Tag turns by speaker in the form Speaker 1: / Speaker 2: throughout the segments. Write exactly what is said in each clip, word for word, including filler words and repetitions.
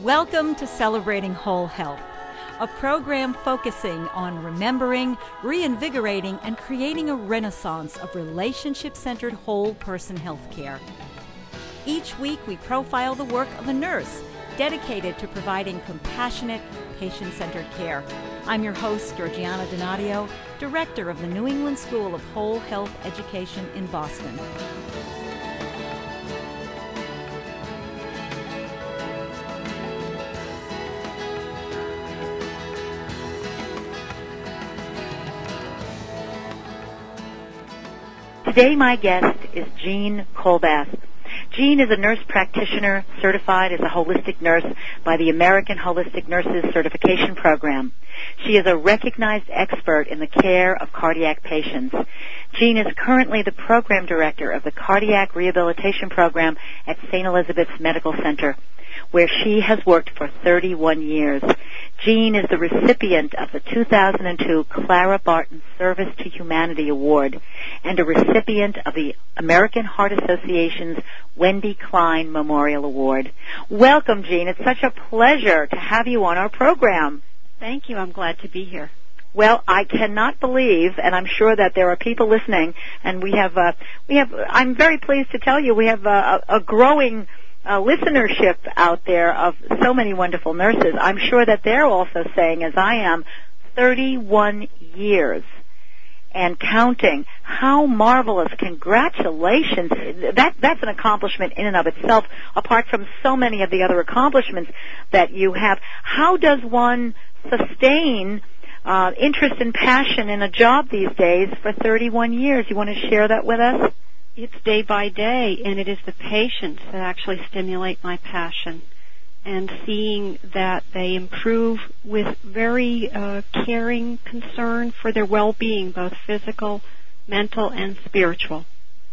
Speaker 1: Welcome to Celebrating Whole Health, a program focusing on remembering, reinvigorating, and creating a renaissance of relationship-centered whole person healthcare. Each week we profile the work of a nurse dedicated to providing compassionate, patient-centered care. I'm your host, Georgiana Donadio, Director of the New England School of Whole Health Education in Boston.
Speaker 2: Today my guest is Jean Kolbass. Jean is a nurse practitioner certified as a holistic nurse by the American Holistic Nurses Certification Program. She is a recognized expert in the care of cardiac patients. Jean is currently the program director of the Cardiac Rehabilitation Program at Saint Elizabeth's Medical Center, where she has worked for thirty-one years. Jean is the recipient of the two thousand two Clara Barton Service to Humanity Award and a recipient of the American Heart Association's Wendy Klein Memorial Award. Welcome, Jean. It's such a pleasure to have you on our program.
Speaker 3: Thank you. I'm glad to be here.
Speaker 2: Well, I cannot believe, and I'm sure that there are people listening, and we have, uh, we have. I'm very pleased to tell you we have a, a growing Uh, listenership out there of so many wonderful nurses. I'm sure that they're also saying, as I am, thirty-one years and counting. How marvelous. Congratulations. That, that's an accomplishment in and of itself, apart from so many of the other accomplishments that you have. How does one sustain uh, interest and passion in a job these days for thirty-one years? You want to share that with us?
Speaker 3: It's day by day, and it is the patients that actually stimulate my passion, and seeing that they improve with very uh, caring concern for their well-being, both physical, mental, and spiritual.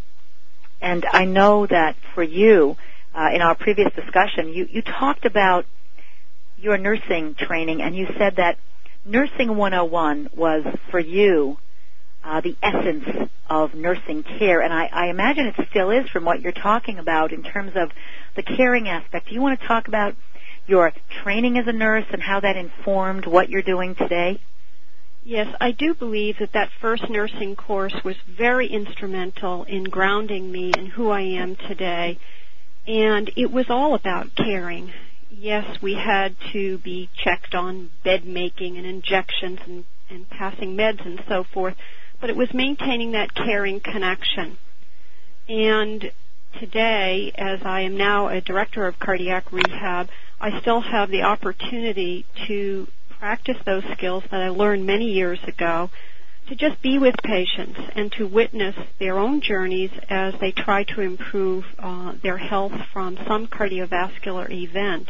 Speaker 2: And I know that for you, uh, in our previous discussion, you, you talked about your nursing training, and you said that Nursing one oh one was, for you, Uh, the essence of nursing care, and I, I imagine it still is from what you're talking about in terms of the caring aspect. Do you want to talk about your training as a nurse and how that informed what you're doing today?
Speaker 3: Yes, I do believe that that first nursing course was very instrumental in grounding me in who I am today, and it was all about caring. Yes, we had to be checked on bed making and injections and, and passing meds and so forth, but it was maintaining that caring connection. And today, as I am now a director of cardiac rehab, I still have the opportunity to practice those skills that I learned many years ago, to just be with patients and to witness their own journeys as they try to improve uh, their health from some cardiovascular event.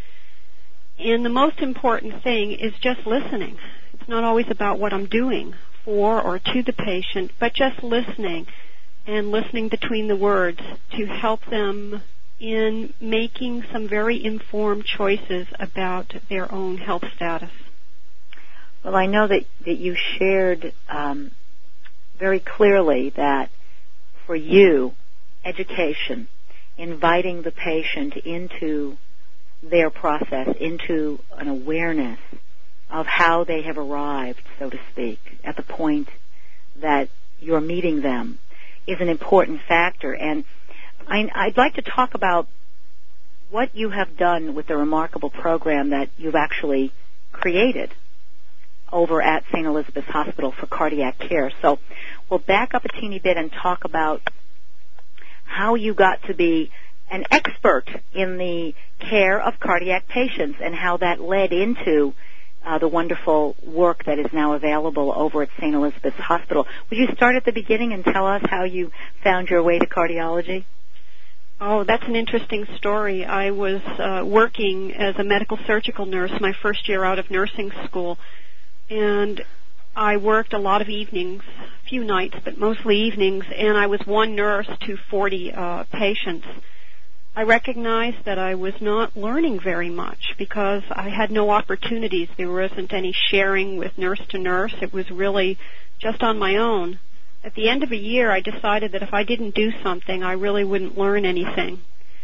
Speaker 3: And the most important thing is just listening. It's not always about what I'm doing for or to the patient, but just listening and listening between the words to help them in making some very informed choices about their own health status.
Speaker 2: Well, I know that, that you shared um, very clearly that for you, education, inviting the patient into their process, into an awareness of how they have arrived, so to speak, at the point that you're meeting them, is an important factor. And I, I'd like to talk about what you have done with the remarkable program that you've actually created over at Saint Elizabeth's Hospital for cardiac care. So we'll back up a teeny bit and talk about how you got to be an expert in the care of cardiac patients and how that led into Uh, the wonderful work that is now available over at Saint Elizabeth's Hospital. Would you start at the beginning and tell us how you found your way to cardiology?
Speaker 3: Oh, that's an interesting story. I was uh, working as a medical surgical nurse my first year out of nursing school, and I worked a lot of evenings, a few nights, but mostly evenings, and I was one nurse to forty uh, patients. I recognized that I was not learning very much because I had no opportunities. There wasn't any sharing with nurse to nurse. It was really just on my own. At the end of a year, I decided that if I didn't do something, I really wouldn't learn anything.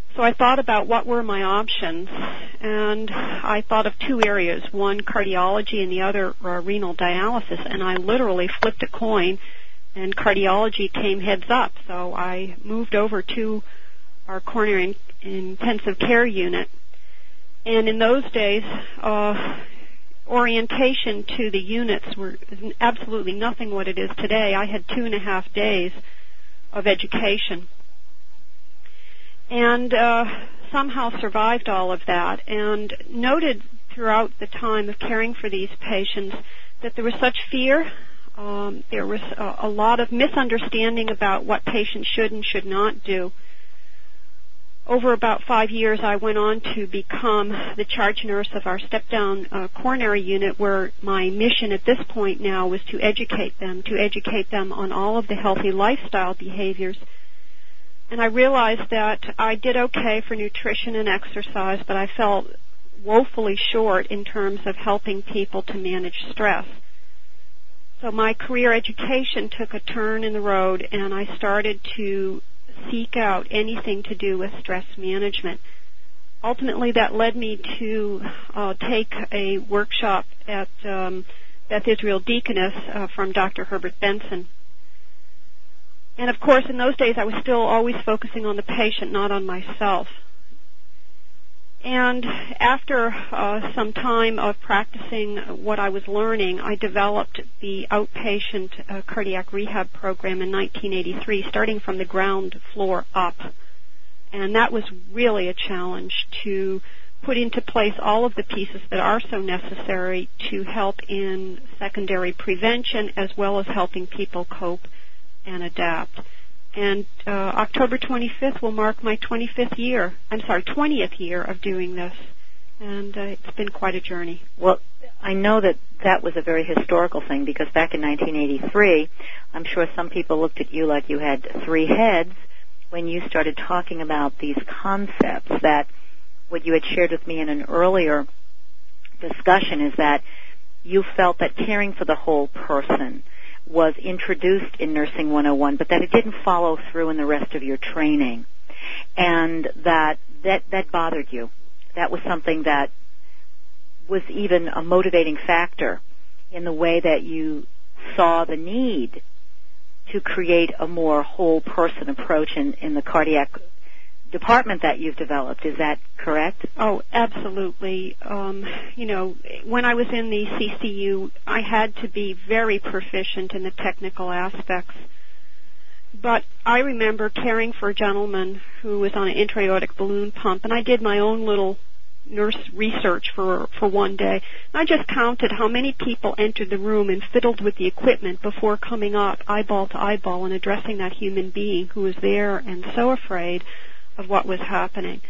Speaker 3: So I thought about what were my options, and I thought of two areas, one cardiology and the other uh, renal dialysis, and I literally flipped a coin, and cardiology came heads up. So I moved over to our coronary intensive care unit, and in those days, uh, orientation to the units were absolutely nothing what it is today. I had two and a half days of education, and uh, somehow survived all of that, and noted throughout the time of caring for these patients that there was such fear. Um, there was a, a lot of misunderstanding about what patients should and should not do. Over about five years, I went on to become the charge nurse of our step-down uh, coronary unit, where my mission at this point now was to educate them, to educate them on all of the healthy lifestyle behaviors. And I realized that I did okay for nutrition and exercise, but I felt woefully short in terms of helping people to manage stress. So my career education took a turn in the road, and I started to seek out anything to do with stress management. Ultimately, that led me to uh, take a workshop at um, Beth Israel Deaconess uh, from Doctor Herbert Benson. And of course, in those days, I was still always focusing on the patient, not on myself. And after uh, some time of practicing what I was learning, I developed the outpatient uh, cardiac rehab program in nineteen eighty-three, starting from the ground floor up. And that was really a challenge to put into place all of the pieces that are so necessary to help in secondary prevention, as well as helping people cope and adapt. And uh, October twenty-fifth will mark my twenty-fifth year, I'm sorry, twentieth year of doing this. And uh, it's been quite a journey.
Speaker 2: Well, I know that that was a very historical thing, because back in nineteen eighty-three, I'm sure some people looked at you like you had three heads when you started talking about these concepts. That what you had shared with me in an earlier discussion is that you felt that caring for the whole person was introduced in Nursing one oh one, but that it didn't follow through in the rest of your training, and that that, that bothered you. That was something that was even a motivating factor in the way that you saw the need to create a more whole person approach in, in the cardiac department that you've developed. Is that correct?
Speaker 3: Oh, absolutely. Um, you know, when I was in the C C U, I had to be very proficient in the technical aspects. But I remember caring for a gentleman who was on an intra-aortic balloon pump, and I did my own little nurse research for for one day. I just counted how many people entered the room and fiddled with the equipment before coming up eyeball to eyeball and addressing that human being who was there and so afraid of what was happening.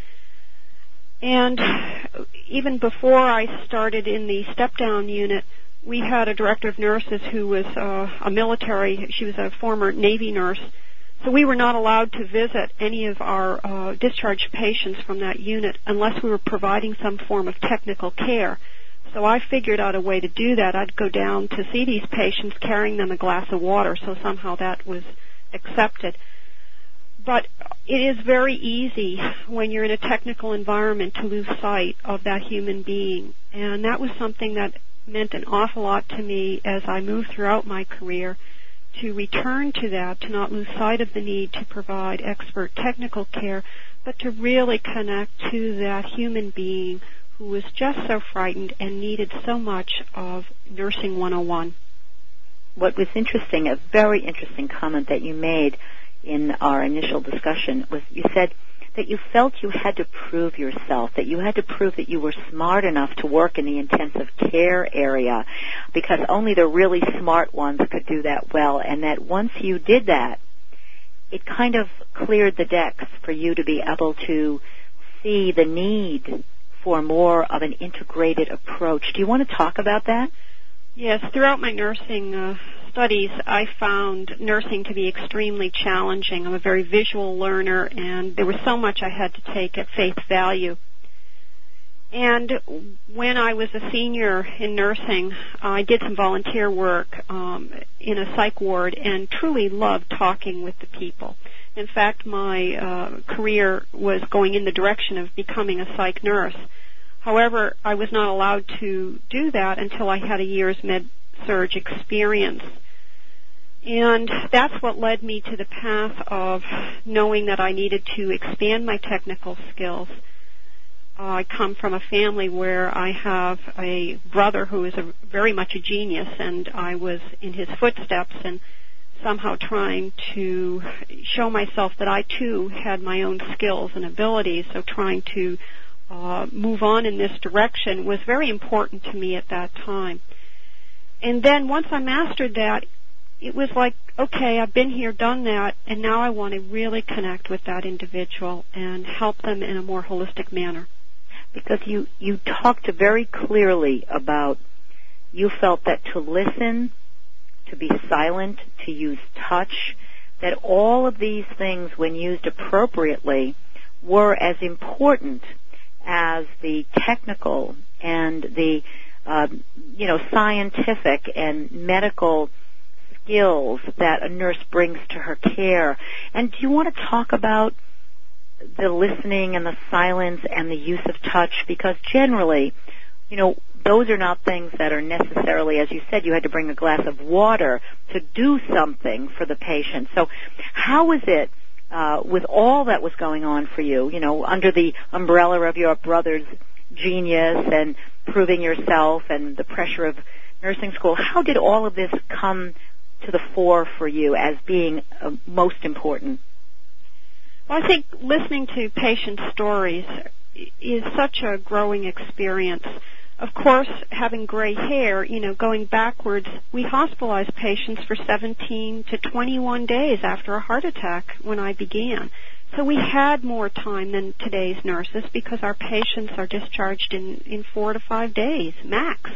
Speaker 3: And even before I started in the step-down unit, we had a director of nurses who was uh, a military, she was a former Navy nurse, so we were not allowed to visit any of our uh, discharged patients from that unit unless we were providing some form of technical care. So I figured out a way to do that. I'd go down to see these patients carrying them a glass of water, so somehow that was accepted. But it is very easy when you're in a technical environment to lose sight of that human being. And that was something that meant an awful lot to me as I moved throughout my career, to return to that, to not lose sight of the need to provide expert technical care, but to really connect to that human being who was just so frightened and needed so much of Nursing one oh one.
Speaker 2: What was interesting, a very interesting comment that you made in our initial discussion, was you said that you felt you had to prove yourself, that you had to prove that you were smart enough to work in the intensive care area, because only the really smart ones could do that well, and that once you did that, it kind of cleared the decks for you to be able to see the need for more of an integrated approach. Do you want to talk about that?
Speaker 3: Yes, throughout my nursing uh, studies, I found nursing to be extremely challenging. I'm a very visual learner, and there was so much I had to take at face value. And when I was a senior in nursing, I did some volunteer work um, in a psych ward and truly loved talking with the people. In fact, my uh, career was going in the direction of becoming a psych nurse. However, I was not allowed to do that until I had a year's med-surg experience. And that's what led me to the path of knowing that I needed to expand my technical skills. Uh, I come from a family where I have a brother who is a, very much a genius, and I was in his footsteps and somehow trying to show myself that I too had my own skills and abilities, so trying to uh, move on in this direction was very important to me at that time. And then once I mastered that, it was like, okay, I've been here, done that, and now I want to really connect with that individual and help them in a more holistic manner.
Speaker 2: Because you, you talked very clearly about you felt that to listen, to be silent, to use touch, that all of these things, when used appropriately, were as important as the technical and the, uh, you know, scientific and medical skills that a nurse brings to her care. And do you want to talk about the listening and the silence and the use of touch? Because generally, you know, those are not things that are necessarily, as you said, you had to bring a glass of water to do something for the patient. So how is it, uh, with all that was going on for you, you know, under the umbrella of your brother's genius and proving yourself and the pressure of nursing school, how did all of this come to the fore for you as being uh, most important?
Speaker 3: Well, I think listening to patient stories is such a growing experience. Of course, having gray hair, you know, going backwards, we hospitalized patients for seventeen to twenty-one days after a heart attack when I began. So we had more time than today's nurses because our patients are discharged in, in four to five days, max.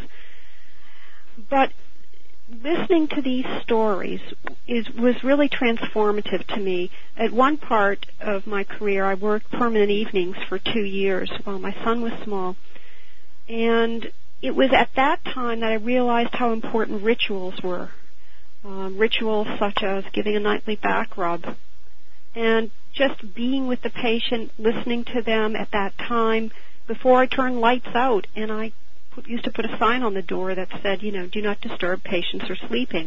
Speaker 3: But listening to these stories is was really transformative to me. At one part of my career, I worked permanent evenings for two years while my son was small. And it was at that time that I realized how important rituals were. Um, rituals such as giving a nightly back rub and just being with the patient, listening to them at that time before I turned lights out. And I put, used to put a sign on the door that said, you know, do not disturb, patients are sleeping.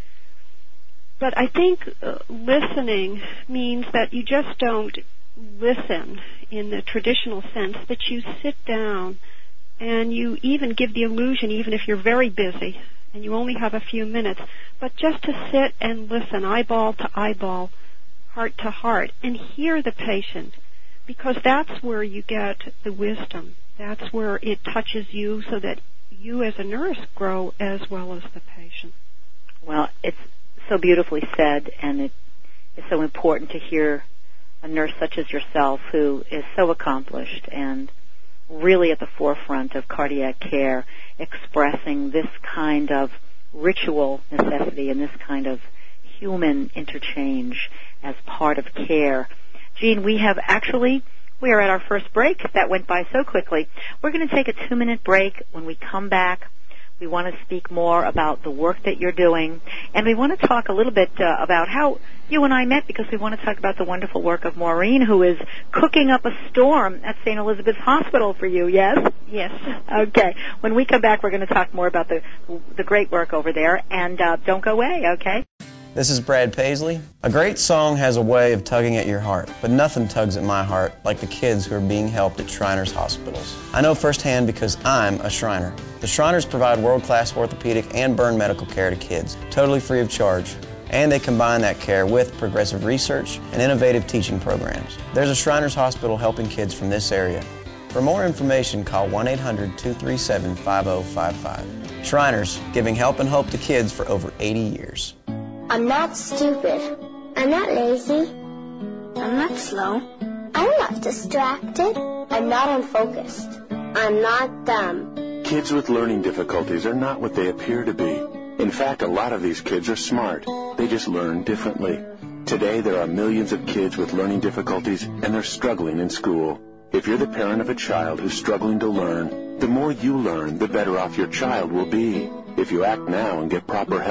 Speaker 3: But I think uh, listening means that you just don't listen in the traditional sense, that you sit down and you even give the illusion, even if you're very busy and you only have a few minutes, but just to sit and listen, eyeball to eyeball, heart to heart, and hear the patient, because that's where you get the wisdom. That's where it touches you so that you as a nurse grow as well as the patient.
Speaker 2: Well, it's so beautifully said, and it is so important to hear a nurse such as yourself who is so accomplished and really at the forefront of cardiac care, expressing this kind of ritual necessity and this kind of human interchange as part of care. Jean, we have actually, we are at our first break. That went by so quickly. We're going to take a two-minute break. When we come back, we want to speak more about the work that you're doing, and we want to talk a little bit uh, about how you and I met, because we want to talk about the wonderful work of Maureen, who is cooking up a storm at Saint Elizabeth's Hospital for you, yes?
Speaker 3: Yes.
Speaker 2: Okay. When we come back, we're going to talk more about the the great work over there, and uh, don't go away, okay?
Speaker 4: This is Brad Paisley. A great song has a way of tugging at your heart, but nothing tugs at my heart like the kids who are being helped at Shriners Hospitals. I know firsthand because I'm a Shriner. The Shriners provide world-class orthopedic and burn medical care to kids, totally free of charge. And they combine that care with progressive research and innovative teaching programs. There's a Shriners Hospital helping kids from this area. For more information, call one eight hundred, two three seven, five oh five five. Shriners, giving help and hope to kids for over eighty years.
Speaker 5: I'm not stupid. I'm not lazy. I'm not slow. I'm not distracted. I'm not unfocused. I'm not dumb.
Speaker 6: Kids with learning difficulties are not what they appear to be. In fact, a lot of these kids are smart. They just learn differently. Today, there are millions of kids with learning difficulties, and they're struggling in school. If you're the parent of a child who's struggling to learn, the more you learn, the better off your child will be. If you act now and get proper help,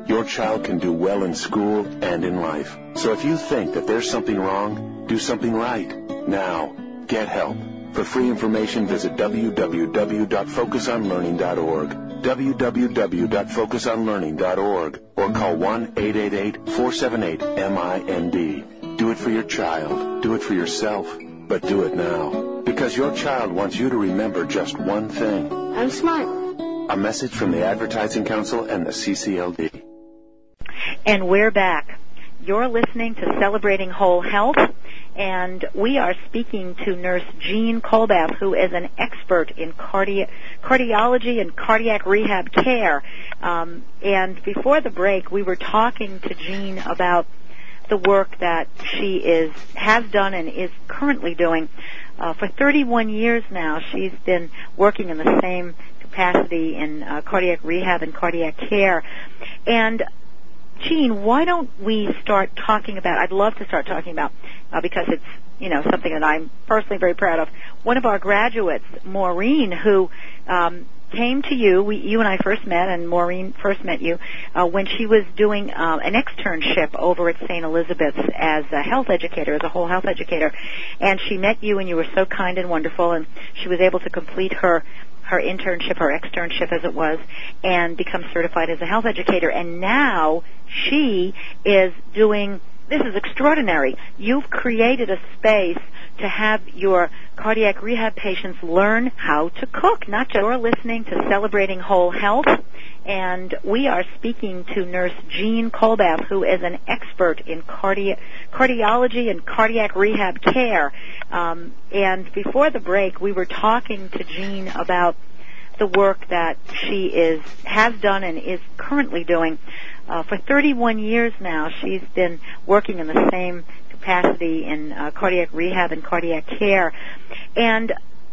Speaker 6: your child can do well in school and in life. So if you think that there's something wrong, do something right. Now, get help. For free information, visit w w w dot focus on learning dot org, w w w dot focus on learning dot org, or call one eight eight eight, four seven eight, M I N D. Do it for your child. Do it for yourself. But do it now. Because your child wants you to remember just one thing.
Speaker 5: I'm smart.
Speaker 6: A message from the Advertising Council and the C C L D.
Speaker 2: And we're back. You're listening to Celebrating Whole Health, and we are speaking to Nurse Jean Kolbath, who is an expert in cardi- cardiology and cardiac rehab care. Um, and before the break, we were talking to Jean about the work that she is has done and is currently doing. Uh, for thirty-one years now, she's been working in the same capacity in uh, cardiac rehab and cardiac care. And Jean, why don't we start talking about, I'd love to start talking about, uh, because it's, you know, something that I'm personally very proud of. One of our graduates, Maureen, who um, came to you, we, you and I first met, and Maureen first met you, uh, when she was doing uh, an externship over at Saint Elizabeth's as a health educator, as a whole health educator. And she met you, and you were so kind and wonderful, and she was able to complete her her internship, her externship as it was, and become certified as a health educator. And now she is doing, this is extraordinary. You've created a space to have your cardiac rehab patients learn how to cook. Not just, you're listening to Celebrating Whole Health, and we are speaking to Nurse Jean Kolbath, who is an expert in cardi- cardiology and cardiac rehab care. Um, and before the break, we were talking to Jean about the work that she is has done and is currently doing. Uh, for thirty-one years now, she's been working in the same capacity in uh, cardiac rehab and cardiac care. And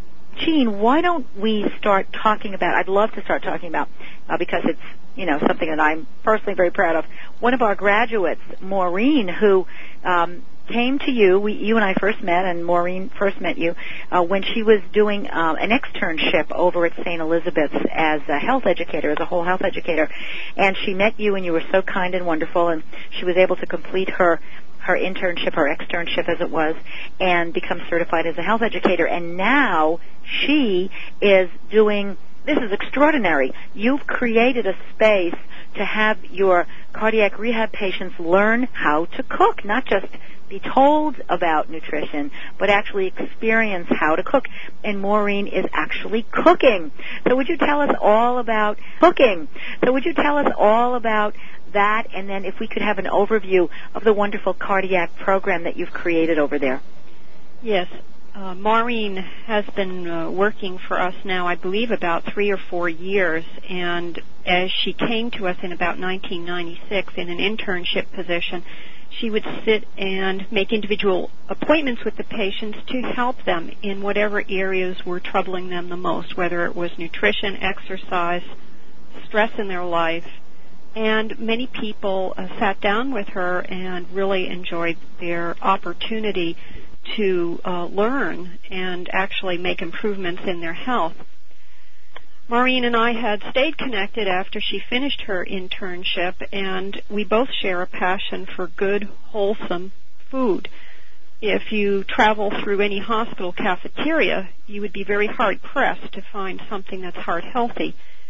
Speaker 2: Jean, why don't we start talking about, I'd love to start talking about, uh, because it's, you know, something that I'm personally very proud of. One of our graduates, Maureen, who um, came to you, we, you and I first met, and Maureen first met you, uh, when she was doing uh, an externship over at Saint Elizabeth's as a health educator, as a whole health educator. And she met you, and you were so kind and wonderful, and she was able to complete her her internship, her externship as it was, and become certified as a health educator. And now she is doing, this is extraordinary. You've created a space to have your cardiac rehab patients learn how to cook, not just be told about nutrition, but actually experience how to cook. And Maureen is actually cooking. So would you tell us all about cooking? So would you tell us all about that, and then if we could have an overview of the wonderful cardiac program that you've created over there.
Speaker 3: Yes. Uh, Maureen has been uh, working for us now, I believe, about three or four years, and as she came to us in about nineteen ninety-six in an internship position, she would sit and make individual appointments with the patients to help them in whatever areas were troubling them the most, whether it was nutrition, exercise, stress in their life. And many people uh, sat down with her and really enjoyed their opportunity to uh, learn and actually make improvements in their health. Maureen and I had stayed connected after she finished her internship, and we both share a passion for good, wholesome food. If you travel through any hospital cafeteria, you would be very hard-pressed to find something that's heart-healthy.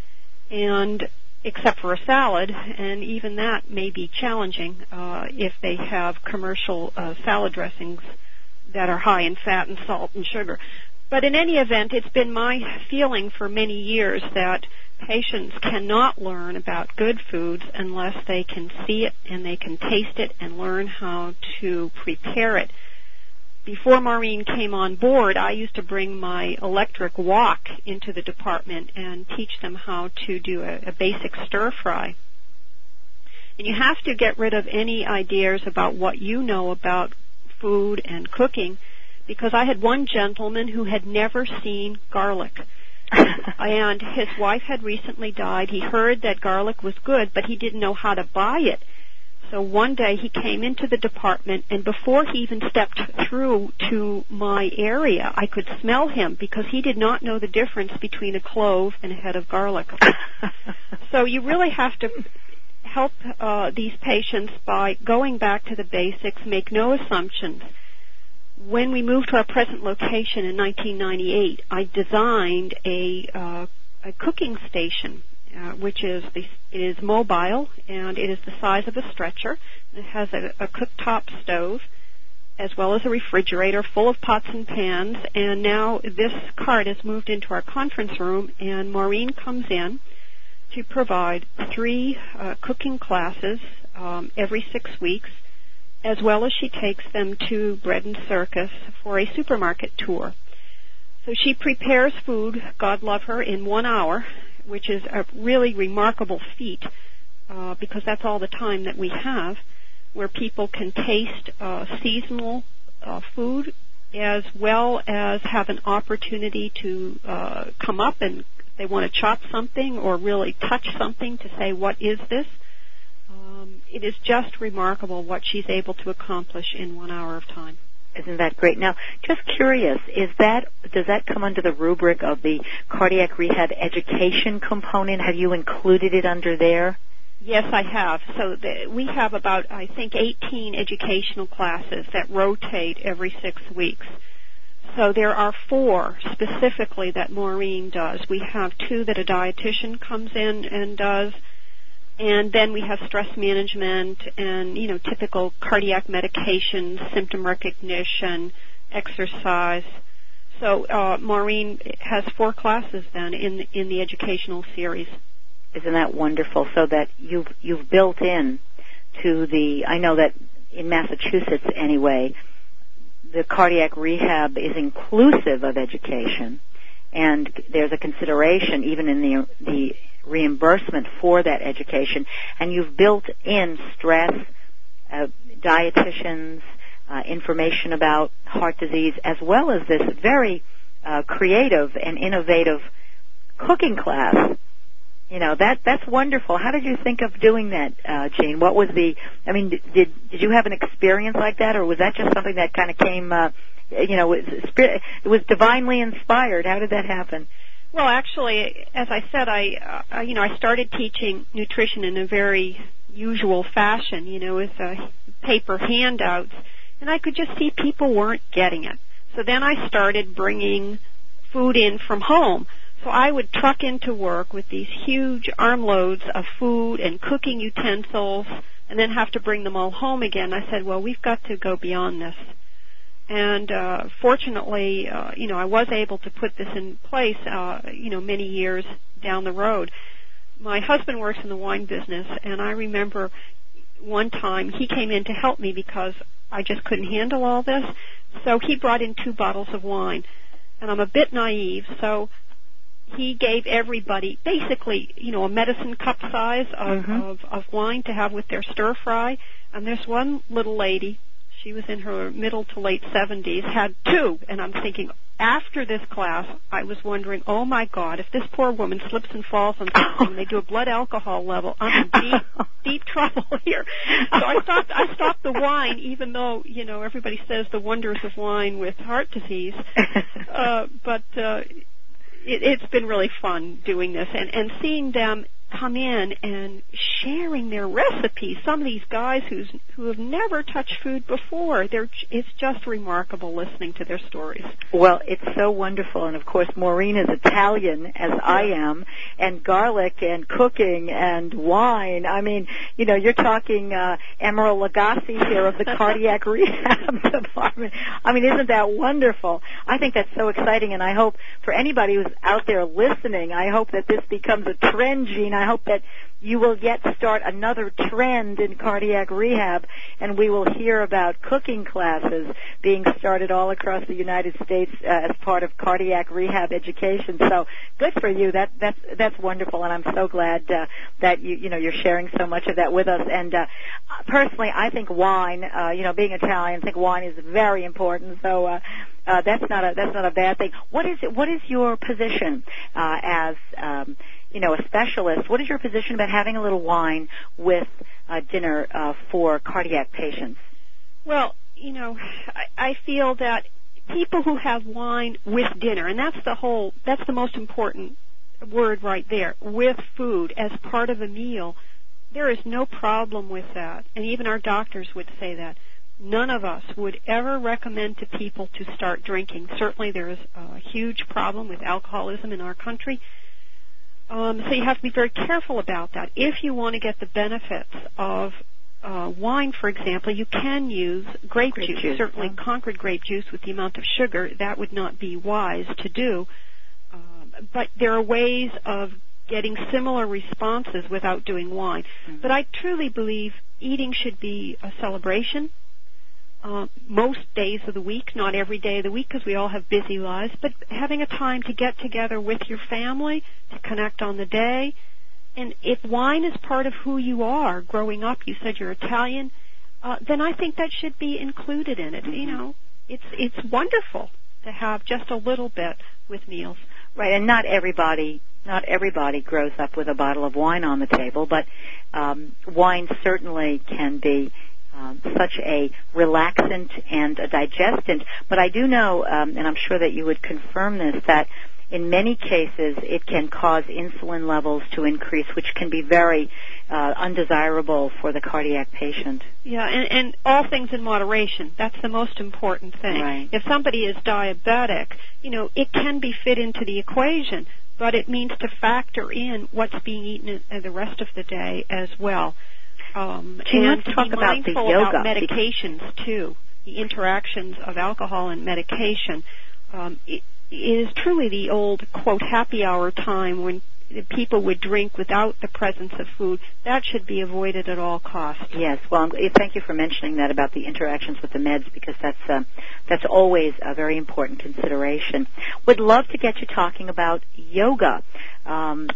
Speaker 3: And except for a salad, and even that may be challenging uh, if they have commercial uh, salad dressings that are high in fat and salt and sugar. But in any event, it's been my feeling for many years that patients cannot learn about good foods unless they can see it and they can taste it and learn how to prepare it. Before Maureen came on board, I used to bring my electric wok into the department and teach them how to do a, a basic stir fry. And you have to get rid of any ideas about what you know about food and cooking, because I had one gentleman who had never seen garlic. And his wife had recently died. He heard that garlic was good, but he didn't know how to buy it. So one day he came into the department, and before he even stepped through to my area, I could smell him because he did not know the difference between a clove and a head of garlic. So you really have to help uh, these patients by going back to the basics, make no assumptions. When we moved to our present location in nineteen ninety-eight, I designed a, uh, a cooking station, uh, which is the, it is mobile, and it is the size of a stretcher. It has a, a cooktop stove, as well as a refrigerator full of pots and pans, and now this cart has moved into our conference room, and Maureen comes in to provide three uh, cooking classes um, every six weeks, as well as she takes them to Bread and Circus for a supermarket tour. So she prepares food, God love her, in one hour, which is a really remarkable feat uh, because that's all the time that we have, where people can taste uh, seasonal uh, food as well as have an opportunity to uh, come up and if they want to chop something or really touch something to say, what is this? Um, it is just remarkable what she's able to accomplish in one hour of time.
Speaker 2: Isn't that great? Now, just curious, is that does that come under the rubric of the cardiac rehab education component? Have you included it under there?
Speaker 3: Yes, I have. So the, we have about, I think, eighteen educational classes that rotate every six weeks. So there are four specifically that Maureen does. We have two that a dietitian comes in and does, and then we have stress management and, you know, typical cardiac medications, symptom recognition, exercise. So uh, Maureen has four classes then in in the educational series.
Speaker 2: Isn't that wonderful? So that you've you've built in to the, I know that in Massachusetts anyway, the cardiac rehab is inclusive of education, and there's a consideration even in the the reimbursement for that education, and you've built in stress, uh, dietitians, uh, information about heart disease, as well as this very uh, creative and innovative cooking class. You know, that that's wonderful. How did you think of doing that, uh, Jean? What was the, I mean, did did you have an experience like that, or was that just something that kind of came, uh, you know, it was divinely inspired? How did that happen?
Speaker 3: Well, actually, as I said, I, uh, you know, I started teaching nutrition in a very usual fashion, you know, with uh, paper handouts, and I could just see people weren't getting it. So then I started bringing food in from home. So I would truck into work with these huge armloads of food and cooking utensils and then have to bring them all home again. I said, well, we've got to go beyond this. And uh, fortunately, uh, you know, I was able to put this in place, uh, you know, many years down the road. My husband works in the wine business, and I remember one time he came in to help me because I just couldn't handle all this. So he brought in two bottles of wine. And I'm a bit naive, so he gave everybody basically, you know, a medicine cup size of, mm-hmm. of, of wine to have with their stir fry. And there's one little lady, she was in her middle to late seventies, had two. And I'm thinking, after this class, I was wondering, oh my God, if this poor woman slips and falls on something and they do a blood alcohol level, I'm in deep, deep trouble here. So I stopped, I stopped the wine, even though, you know, everybody says the wonders of wine with heart disease. Uh, but, uh, It, it's been really fun doing this and, and seeing them come in and sharing their recipes. Some of these guys who's, who have never touched food before, they're, it's just remarkable listening to their stories.
Speaker 2: Well, it's so wonderful. And, of course, Maureen is Italian, as yeah. I am, and garlic and cooking and wine. I mean, you know, you're talking uh, Emeril Lagasse here of the cardiac rehab department. I mean, isn't that wonderful? I think that's so exciting, and I hope for anybody who's out there listening, I hope that this becomes a trend, Jean. I hope that you will yet start another trend in cardiac rehab, and we will hear about cooking classes being started all across the United States uh, as part of cardiac rehab education. So good for you. That that's that's wonderful, and I'm so glad uh, that you you know you're sharing so much of that with us. And uh, personally, I think wine, uh, you know, being Italian, I think wine is very important. So. Uh, Uh, that's not a that's not a bad thing. What is it, what is your position uh, as um, you know a specialist? What is your position about having a little wine with uh, dinner uh, for cardiac patients?
Speaker 3: Well, you know, I, I feel that people who have wine with dinner, and that's the whole that's the most important word right there, with food as part of a meal. There is no problem with that, and even our doctors would say that. None of us would ever recommend to people to start drinking. Certainly there is a huge problem with alcoholism in our country, um, so you have to be very careful about that. If you want to get the benefits of uh, wine, for example, you can use grape, grape juice. juice. Certainly yeah. Concord grape juice with the amount of sugar, that would not be wise to do. Um, but there are ways of getting similar responses without doing wine. Mm-hmm. But I truly believe eating should be a celebration. Uh, most days of the week, not every day of the week because we all have busy lives, but having a time to get together with your family, to connect on the day. And if wine is part of who you are growing up, you said you're Italian, uh, then I think that should be included in it. Mm-hmm. You know, it's it's wonderful to have just a little bit with meals.
Speaker 2: Right, and not everybody not everybody grows up with a bottle of wine on the table, but um, wine certainly can be Um, such a relaxant and a digestant. But I do know, um, and I'm sure that you would confirm this, that in many cases it can cause insulin levels to increase, which can be very uh, undesirable for the cardiac patient.
Speaker 3: Yeah, and, and all things in moderation. That's the most important thing.
Speaker 2: Right.
Speaker 3: If somebody is diabetic, you know, it can be fit into the equation, but it means to factor in what's being eaten in the rest of the day as well. Um,
Speaker 2: Gee,
Speaker 3: and
Speaker 2: let's
Speaker 3: to
Speaker 2: talk
Speaker 3: be
Speaker 2: about the
Speaker 3: mindful
Speaker 2: yoga.
Speaker 3: about medications too, the interactions of alcohol and medication. Um, it, it is truly the old, quote, happy hour time when people would drink without the presence of food. That should be avoided at all costs.
Speaker 2: Yes, well, I'm, thank you for mentioning that about the interactions with the meds, because that's uh, that's always a very important consideration. Would love to get you talking about yoga. Um,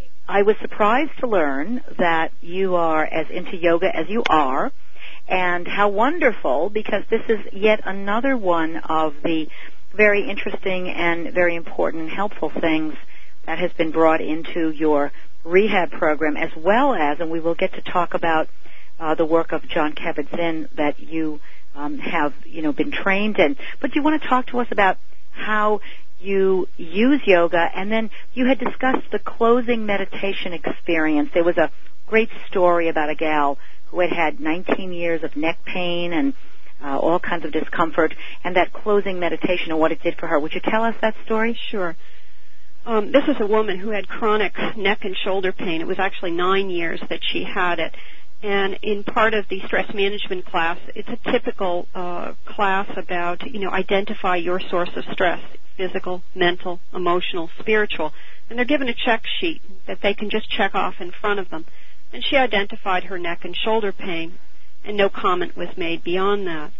Speaker 2: I was surprised to learn that you are as into yoga as you are, and how wonderful, because this is yet another one of the very interesting and very important and helpful things that has been brought into your rehab program, as well as, and we will get to talk about uh, the work of Jon Kabat-Zinn that you um, have, you know, been trained in. But do you want to talk to us about how you use yoga, and then you had discussed the closing meditation experience. There was a great story about a gal who had had nineteen years of neck pain and uh, all kinds of discomfort, and that closing meditation and what it did for her. Would you tell us that story?
Speaker 3: Sure. Um, this is a woman who had chronic neck and shoulder pain. It was actually nine years that she had it. And in part of the stress management class, it's a typical uh, class about, you know, identify your source of stress, physical, mental, emotional, spiritual. And they're given a check sheet that they can just check off in front of them. And she identified her neck and shoulder pain, and no comment was made beyond that.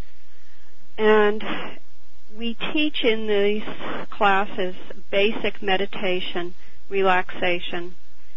Speaker 3: And we teach in these classes basic meditation, relaxation,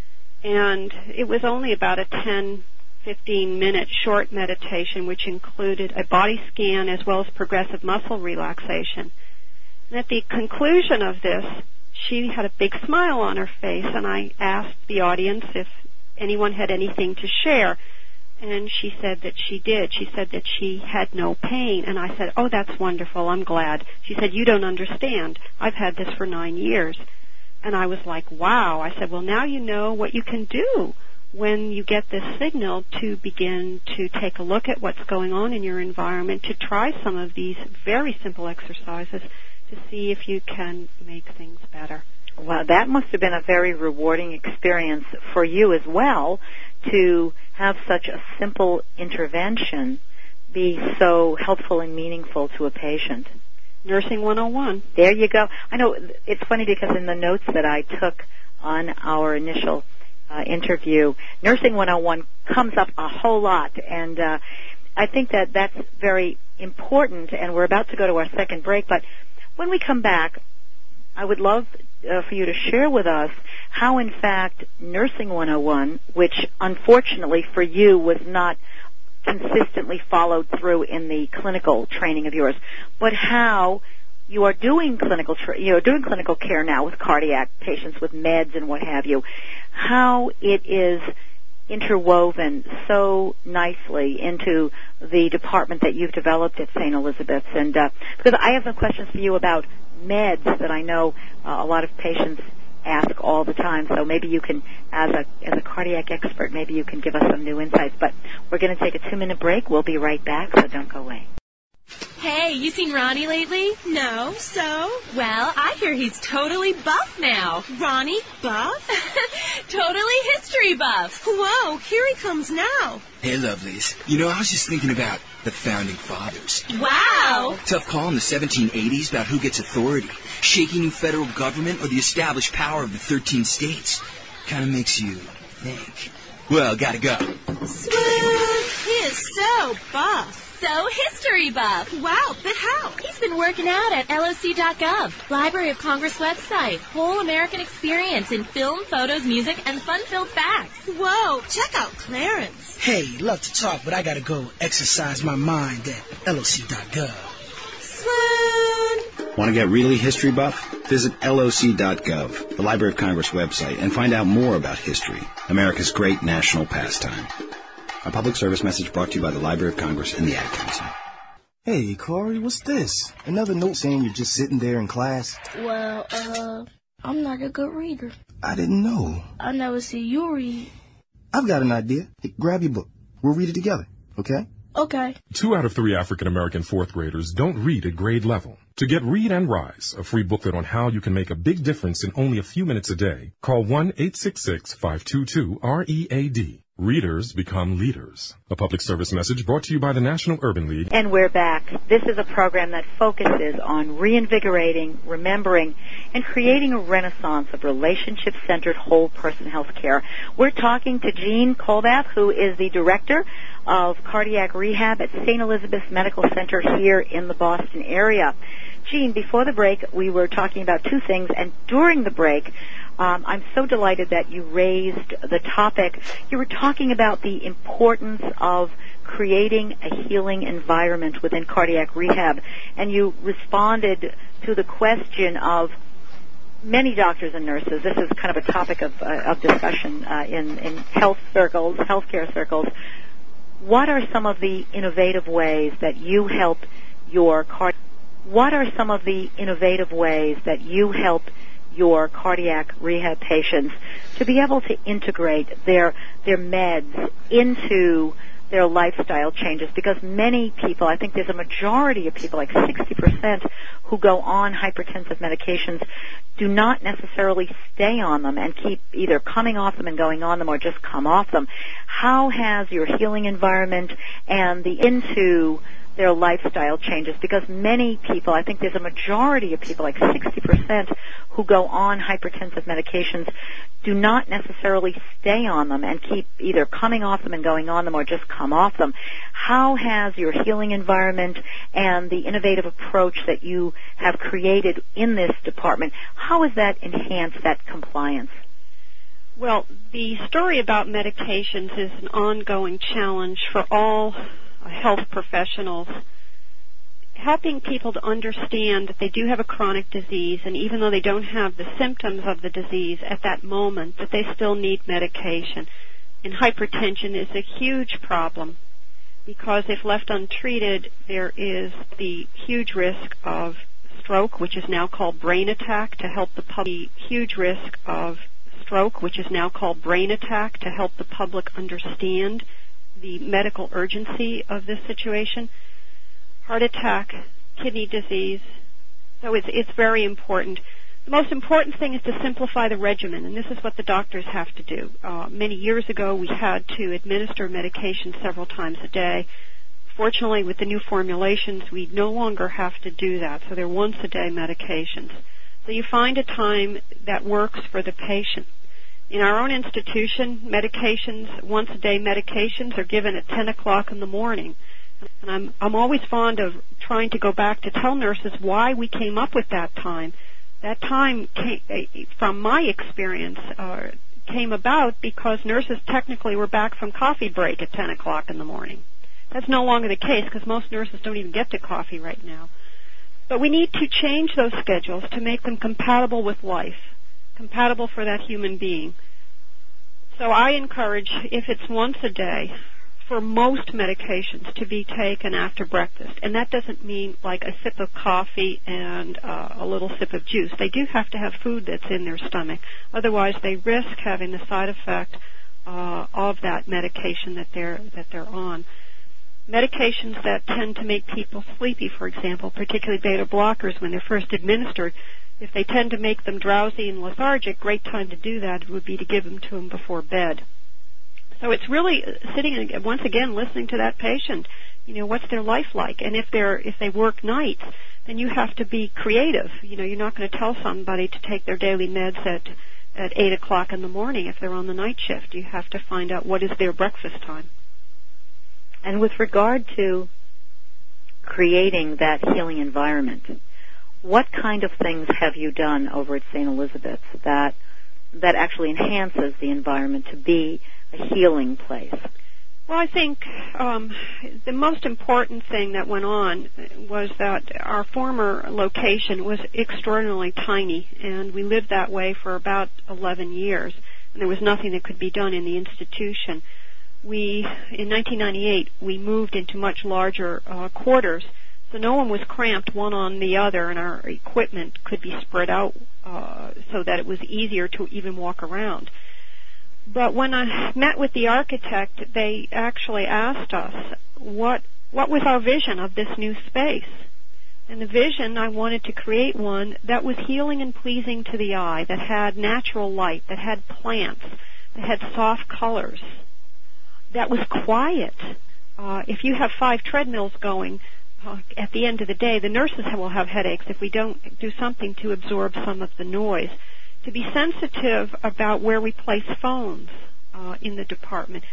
Speaker 3: and it was only about a ten, fifteen minute short meditation, which included a body scan as well as progressive muscle relaxation. And at the conclusion of this, she had a big smile on her face, and I asked the audience if anyone had anything to share. And she said that she did. She said that she had no pain. And I said, oh, that's wonderful. I'm glad. She said, you don't understand. I've had this for nine years. And I was like, wow. I said, well, now you know what you can do when you get this signal to begin to take a look at what's going on in your environment, to try some of these very simple exercises to see if you can make things better.
Speaker 2: Wow, that must have been a very rewarding experience for you as well, to have such a simple intervention be so helpful and meaningful to a patient.
Speaker 3: Nursing one oh one.
Speaker 2: There you go. I know it's funny because in the notes that I took on our initial uh, interview, Nursing one oh one comes up a whole lot, and uh, I think that that's very important, and we're about to go to our second break, but when we come back, I would love uh, for you to share with us how, in fact, Nursing one oh one, which unfortunately for you was not consistently followed through in the clinical training of yours, but how you are doing clinical, tra- you know, doing clinical care now with cardiac patients with meds and what have you, how it is interwoven so nicely into the department that you've developed at Saint Elizabeth's. And uh, because I have some questions for you about meds that I know uh, a lot of patients ask all the time. So maybe you can, as a as a cardiac expert, maybe you can give us some new insights. But we're going to take a two-minute break. We'll be right back, so don't go away.
Speaker 7: Hey, you seen Ronnie lately?
Speaker 8: No, so?
Speaker 7: Well, I hear he's totally buff now.
Speaker 8: Ronnie buff?
Speaker 7: Totally history buff.
Speaker 8: Whoa, here he comes now.
Speaker 9: Hey, lovelies. You know, I was just thinking about the Founding Fathers.
Speaker 7: Wow.
Speaker 9: Tough call in the seventeen eighties about who gets authority, shaking federal government or the established power of the thirteen states. Kind of makes you think. Well, gotta go.
Speaker 8: Swoon! He is so buff.
Speaker 7: So history buff.
Speaker 8: Wow, but how?
Speaker 7: He's been working out at L O C dot gov, Library of Congress website. Whole American experience in film, photos, music, and fun-filled facts.
Speaker 8: Whoa, check out Clarence.
Speaker 10: Hey, love to talk, but I gotta go exercise my mind at L O C dot gov.
Speaker 8: Swoon!
Speaker 11: Want to get really history buff? Visit L O C dot gov, the Library of Congress website, and find out more about history, America's great national pastime. A public service message brought to you by the Library of Congress and the Ad Council.
Speaker 10: Hey, Corey, what's this? Another note saying you're just sitting there in class?
Speaker 12: Well, uh, I'm not a good reader.
Speaker 10: I didn't know.
Speaker 12: I never see you read.
Speaker 10: I've got an idea. Hey, grab your book. We'll read it together, okay?
Speaker 12: Okay.
Speaker 13: Two out of three African-American fourth graders don't read at grade level. To get Read and Rise, a free booklet on how you can make a big difference in only a few minutes a day, call one eight six six, five two two, R E A D. Readers become leaders. A public service message brought to you by the National Urban League.
Speaker 2: And we're back. This is a program that focuses on reinvigorating, remembering, and creating a renaissance of relationship-centered whole-person health care. We're talking to Jean Kolbath, who is the director of cardiac rehab at Saint Elizabeth's Medical Center here in the Boston area. Jean, before the break, we were talking about two things, and during the break, Um, I'm so delighted that you raised the topic. You were talking about the importance of creating a healing environment within cardiac rehab, and you responded to the question of many doctors and nurses. This is kind of a topic of, uh, of discussion uh, in, in health circles, healthcare circles. What are some of the innovative ways that you help your card? What are some of the innovative ways that you help your cardiac rehab patients to be able to integrate their their meds into their lifestyle changes? Because many people, I think there's a majority of people, like sixty percent, who go on hypertensive medications do not necessarily stay on them and keep either coming off them and going on them or just come off them. How has your healing environment and the into their lifestyle changes? Because many people, I think there's a majority of people, like sixty percent, who go on hypertensive medications do not necessarily stay on them and keep either coming off them and going on them or just come off them. How has your healing environment and the innovative approach that you have created in this department, how has that enhanced that compliance?
Speaker 3: Well, the story about medications is an ongoing challenge for all health professionals, helping people to understand that they do have a chronic disease, and even though they don't have the symptoms of the disease at that moment, that they still need medication. And hypertension is a huge problem because if left untreated, there is the huge risk of stroke, which is now called brain attack, to help the public. The huge risk of stroke, which is now called brain attack, to help the public understand the medical urgency of this situation. Heart attack, kidney disease. So it's, it's very important. The most important thing is to simplify the regimen, and this is what the doctors have to do. Uh, many years ago, we had to administer medication several times a day. Fortunately, with the new formulations, we no longer have to do that, so they're once-a-day medications. So you find a time that works for the patient. In our own institution, medications, once-a-day medications, are given at ten o'clock in the morning. And I'm, I'm always fond of trying to go back to tell nurses why we came up with that time. That time, came, from my experience, uh, came about because nurses technically were back from coffee break at ten o'clock in the morning. That's no longer the case because most nurses don't even get to coffee right now. But we need to change those schedules to make them compatible with life, compatible for that human being. So I encourage, if it's once a day, for most medications to be taken after breakfast. And that doesn't mean like a sip of coffee and uh, a little sip of juice. They do have to have food that's in their stomach. Otherwise, they risk having the side effect uh, of that medication that they're that they're on. Medications that tend to make people sleepy, for example, particularly beta blockers when they're first administered, if they tend to make them drowsy and lethargic, great time to do that would be to give them to them before bed. So it's really sitting and once again listening to that patient. You know, what's their life like? And if they're if they work nights, then you have to be creative. You know, you're not going to tell somebody to take their daily meds at at eight o'clock in the morning if they're on the night shift. You have to find out what is their breakfast time.
Speaker 2: And with regard to creating that healing environment, what kind of things have you done over at Saint Elizabeth's that that actually enhances the environment to be a healing place?
Speaker 3: Well, I think um, the most important thing that went on was that our former location was extraordinarily tiny, and we lived that way for about eleven years, and there was nothing that could be done in the institution. We, in nineteen ninety-eight, we moved into much larger uh, quarters, so no one was cramped one on the other, and our equipment could be spread out uh, so that it was easier to even walk around. But when I met with the architect, they actually asked us what what was our vision of this new space. And the vision, I wanted to create one that was healing and pleasing to the eye, that had natural light, that had plants, that had soft colors, that was quiet. Uh, if you have five treadmills going, uh, at the end of the day, the nurses will have headaches if we don't do something to absorb some of the noise. To be sensitive about where we place phones uh, in the department.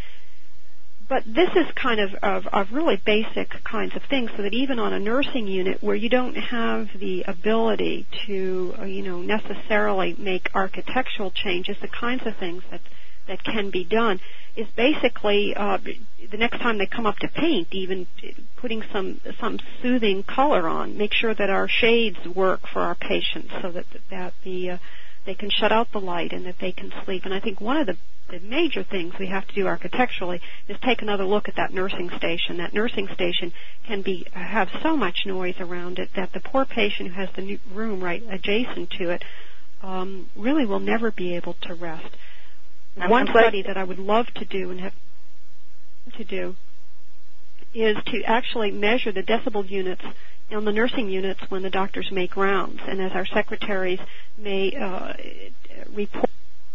Speaker 3: But this is kind of, of, of really basic kinds of things, so that even on a nursing unit where you don't have the ability to, uh, you know, necessarily make architectural changes, the kinds of things that that can be done is basically uh, the next time they come up to paint, even putting some some soothing color on. Make sure that our shades work for our patients, so that that the uh, they can shut out the light and that they can sleep. And I think one of the, the major things we have to do architecturally is take another look at that nursing station. That nursing station can be have so much noise around it that the poor patient who has the new room right adjacent to it um, really will never be able to rest.
Speaker 2: I'm
Speaker 3: One
Speaker 2: glad-
Speaker 3: study that I would love to do and have to do is to actually measure the decibel units on the nursing units when the doctors make rounds, and as our secretaries may uh, report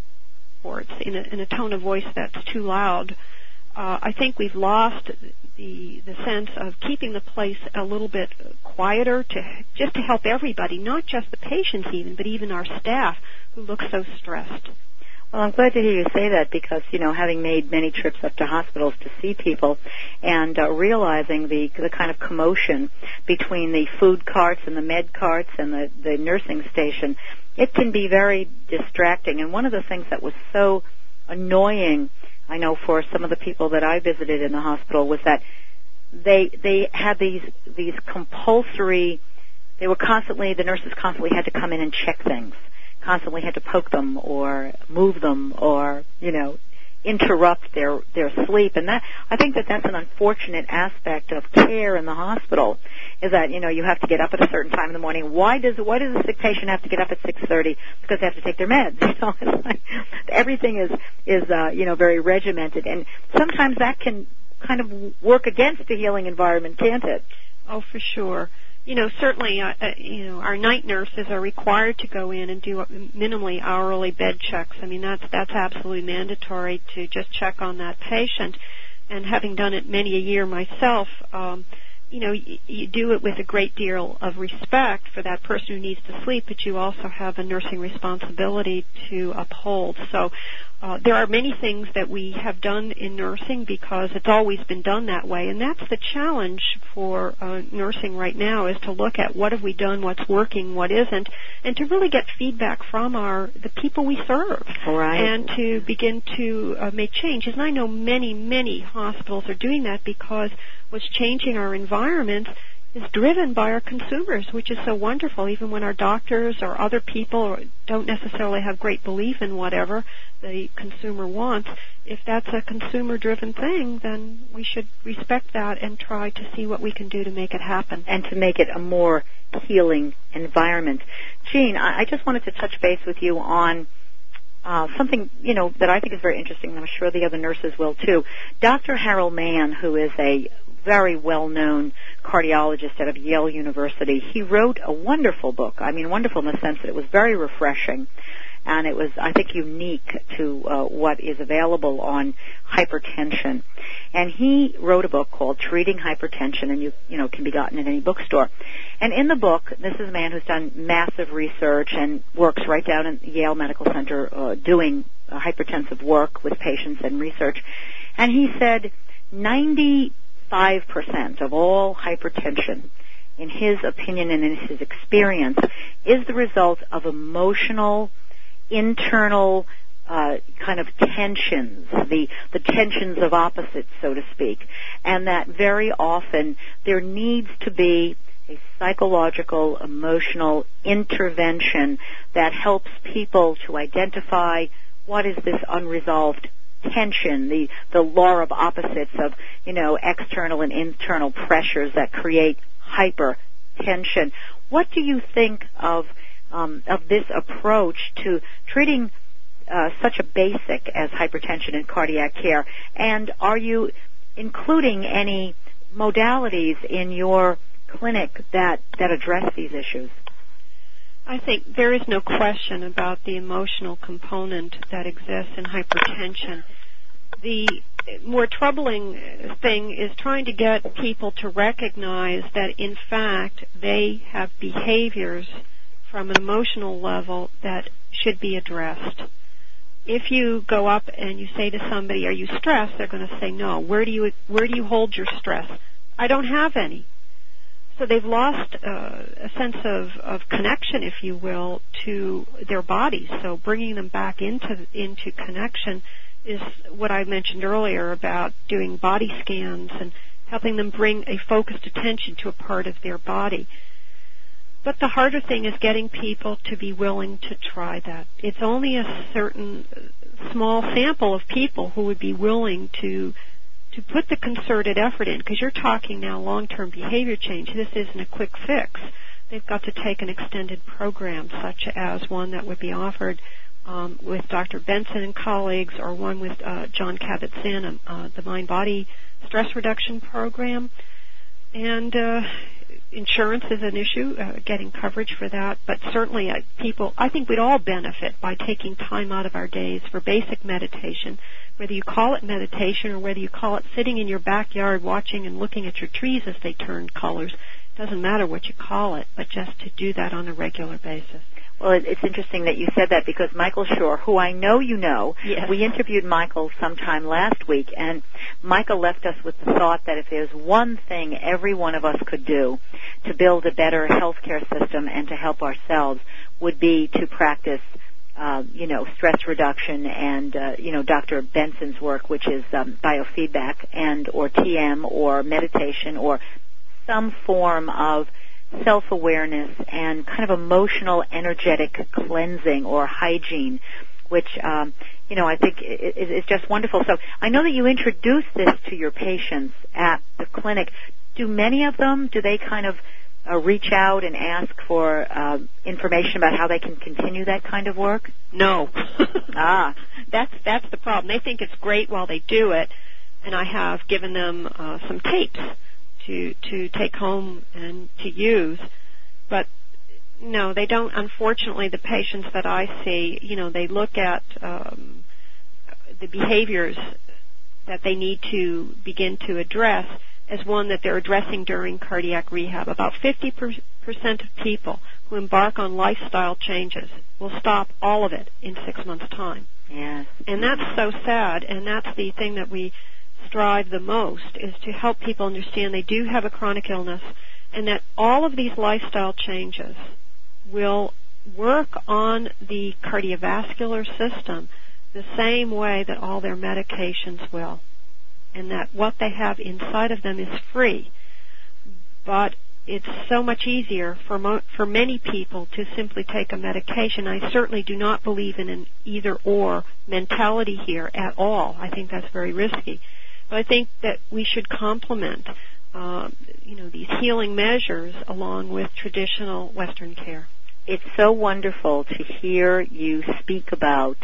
Speaker 3: reports in a, in a tone of voice that's too loud. Uh, I think we've lost the the sense of keeping the place a little bit quieter, to just to help everybody, not just the patients even, but even our staff who look so stressed.
Speaker 2: Well, I'm glad to hear you say that, because, you know, having made many trips up to hospitals to see people and uh, realizing the the kind of commotion between the food carts and the med carts and the, the nursing station, it can be very distracting. And one of the things that was so annoying, I know, for some of the people that I visited in the hospital, was that they they had these these compulsory, they were constantly, the nurses constantly had to come in and check things. Constantly had to poke them or move them or, you know, interrupt their their sleep. And that, I think that that's an unfortunate aspect of care in the hospital, is that, you know, you have to get up at a certain time in the morning. Why does why does a sick patient have to get up at six thirty? Because they have to take their meds. You know, it's like everything is is uh, you know, very regimented, and sometimes that can kind of work against the healing environment, can't it?
Speaker 3: Oh, for sure. You know, certainly, uh, uh, you know, our night nurses are required to go in and do minimally hourly bed checks. I mean, that's that's absolutely mandatory to just check on that patient. And having done it many a year myself, um, you know, you, you do it with a great deal of respect for that person who needs to sleep, but you also have a nursing responsibility to uphold. So uh, there are many things that we have done in nursing because it's always been done that way, and that's the challenge for uh, nursing right now, is to look at what have we done, what's working, what isn't, and to really get feedback from our the people we serve,
Speaker 2: right,
Speaker 3: and to begin to uh, make changes. And I know many, many hospitals are doing that, because what's changing our environment is driven by our consumers, which is so wonderful. Even when our doctors or other people don't necessarily have great belief in whatever the consumer wants, if that's a consumer-driven thing, then we should respect that and try to see what we can do to make it happen.
Speaker 2: And to make it a more healing environment. Jean, I just wanted to touch base with you on uh, something, you know, that I think is very interesting, and I'm sure the other nurses will too. Doctor Harold Mann, who is a very well-known cardiologist out of Yale University, he wrote a wonderful book. I mean, wonderful in the sense that it was very refreshing, and it was, I think, unique to uh, what is available on hypertension. And he wrote a book called Treating Hypertension, and you, you know, can be gotten at any bookstore. And in the book, this is a man who's done massive research and works right down in Yale Medical Center uh, doing uh, hypertensive work with patients and research. And he said ninety-five percent of all hypertension, in his opinion and in his experience, is the result of emotional, internal uh, kind of tensions, the, the tensions of opposites, so to speak, and that very often there needs to be a psychological, emotional intervention that helps people to identify what is this unresolved tension, the, the law of opposites of, you know, external and internal pressures that create hypertension. What do you think of um, of this approach to treating uh, such a basic as hypertension in cardiac care? And are you including any modalities in your clinic that, that address these issues?
Speaker 3: I think there is no question about the emotional component that exists in hypertension. The more troubling thing is trying to get people to recognize that, in fact, they have behaviors from an emotional level that should be addressed. If you go up and you say to somebody, "Are you stressed?" they're going to say, "No." Where do you where do you hold your stress? "I don't have any." So they've lost uh, a sense of, of connection, if you will, to their bodies. So bringing them back into into connection is what I mentioned earlier about doing body scans and helping them bring a focused attention to a part of their body. But the harder thing is getting people to be willing to try that. It's only a certain small sample of people who would be willing to to put the concerted effort in, because you're talking now long-term behavior change. This isn't a quick fix. They've got to take an extended program, such as one that would be offered um, with Doctor Benson and colleagues, or one with uh, John Kabat-Zinn, uh, the Mind-Body Stress Reduction Program. And uh, insurance is an issue, uh, getting coverage for that. But certainly uh, people, I think we'd all benefit by taking time out of our days for basic meditation, whether you call it meditation or whether you call it sitting in your backyard watching and looking at your trees as they turn colors. It doesn't matter what you call it, but just to do that on a regular basis.
Speaker 2: Well, it's interesting that you said that, because Michael Shore, who I know you know,
Speaker 3: yes.
Speaker 2: we interviewed Michael sometime last week, and Michael left us with the thought that if there's one thing every one of us could do to build a better healthcare system and to help ourselves, would be to practice Uh, you know, stress reduction and, uh, you know, Doctor Benson's work, which is um, biofeedback and or T M or meditation or some form of self-awareness and kind of emotional, energetic cleansing or hygiene, which, um, you know, I think is, is just wonderful. So I know that you introduce this to your patients at the clinic. Do many of them, do they kind of Uh, reach out and ask for uh, information about how they can continue that kind of work?
Speaker 3: No.
Speaker 2: ah,
Speaker 3: that's that's the problem. They think it's great while they do it, and I have given them uh, some tapes to to take home and to use. But no, they don't. Unfortunately, the patients that I see, you know, they look at um, the behaviors that they need to begin to address as one that they're addressing during cardiac rehab. About fifty percent of people who embark on lifestyle changes will stop all of it in six months' time.
Speaker 2: Yes.
Speaker 3: And that's so sad, and that's the thing that we strive the most, is to help people understand they do have a chronic illness, and that all of these lifestyle changes will work on the cardiovascular system the same way that all their medications will, and that what they have inside of them is free. But it's so much easier for mo- for many people to simply take a medication. I certainly do not believe in an either-or mentality here at all. I think that's very risky. But I think that we should complement, uh, you know, these healing measures along with traditional Western care.
Speaker 2: It's so wonderful to hear you speak about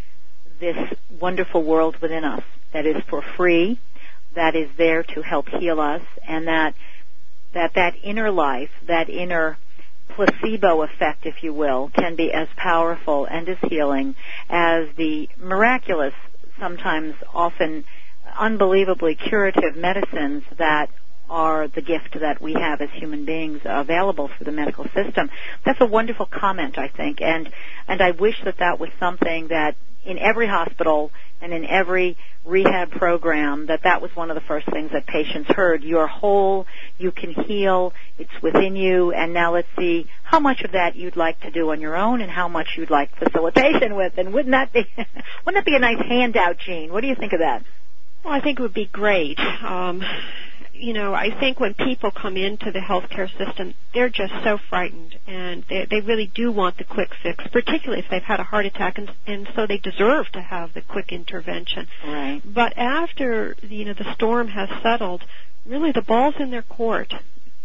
Speaker 2: this wonderful world within us that is for free, that is there to help heal us, and that that that inner life, that inner placebo effect, if you will, can be as powerful and as healing as the miraculous, sometimes often unbelievably curative medicines that are the gift that we have as human beings available through the medical system. That's a wonderful comment, I think, and and I wish that that was something that in every hospital and in every rehab program, that that was one of the first things that patients heard. You're whole, you can heal, it's within you, and now let's see how much of that you'd like to do on your own and how much you'd like facilitation with. And wouldn't that be wouldn't that be a nice handout, Jean? What do you think of that?
Speaker 3: Well, I think it would be great. Um, you know, I think when people come into the healthcare system, they're just so frightened, and they, they really do want the quick fix, particularly if they've had a heart attack, and, and so they deserve to have the quick intervention.
Speaker 2: Right.
Speaker 3: But after, you know, the storm has settled, really the ball's in their court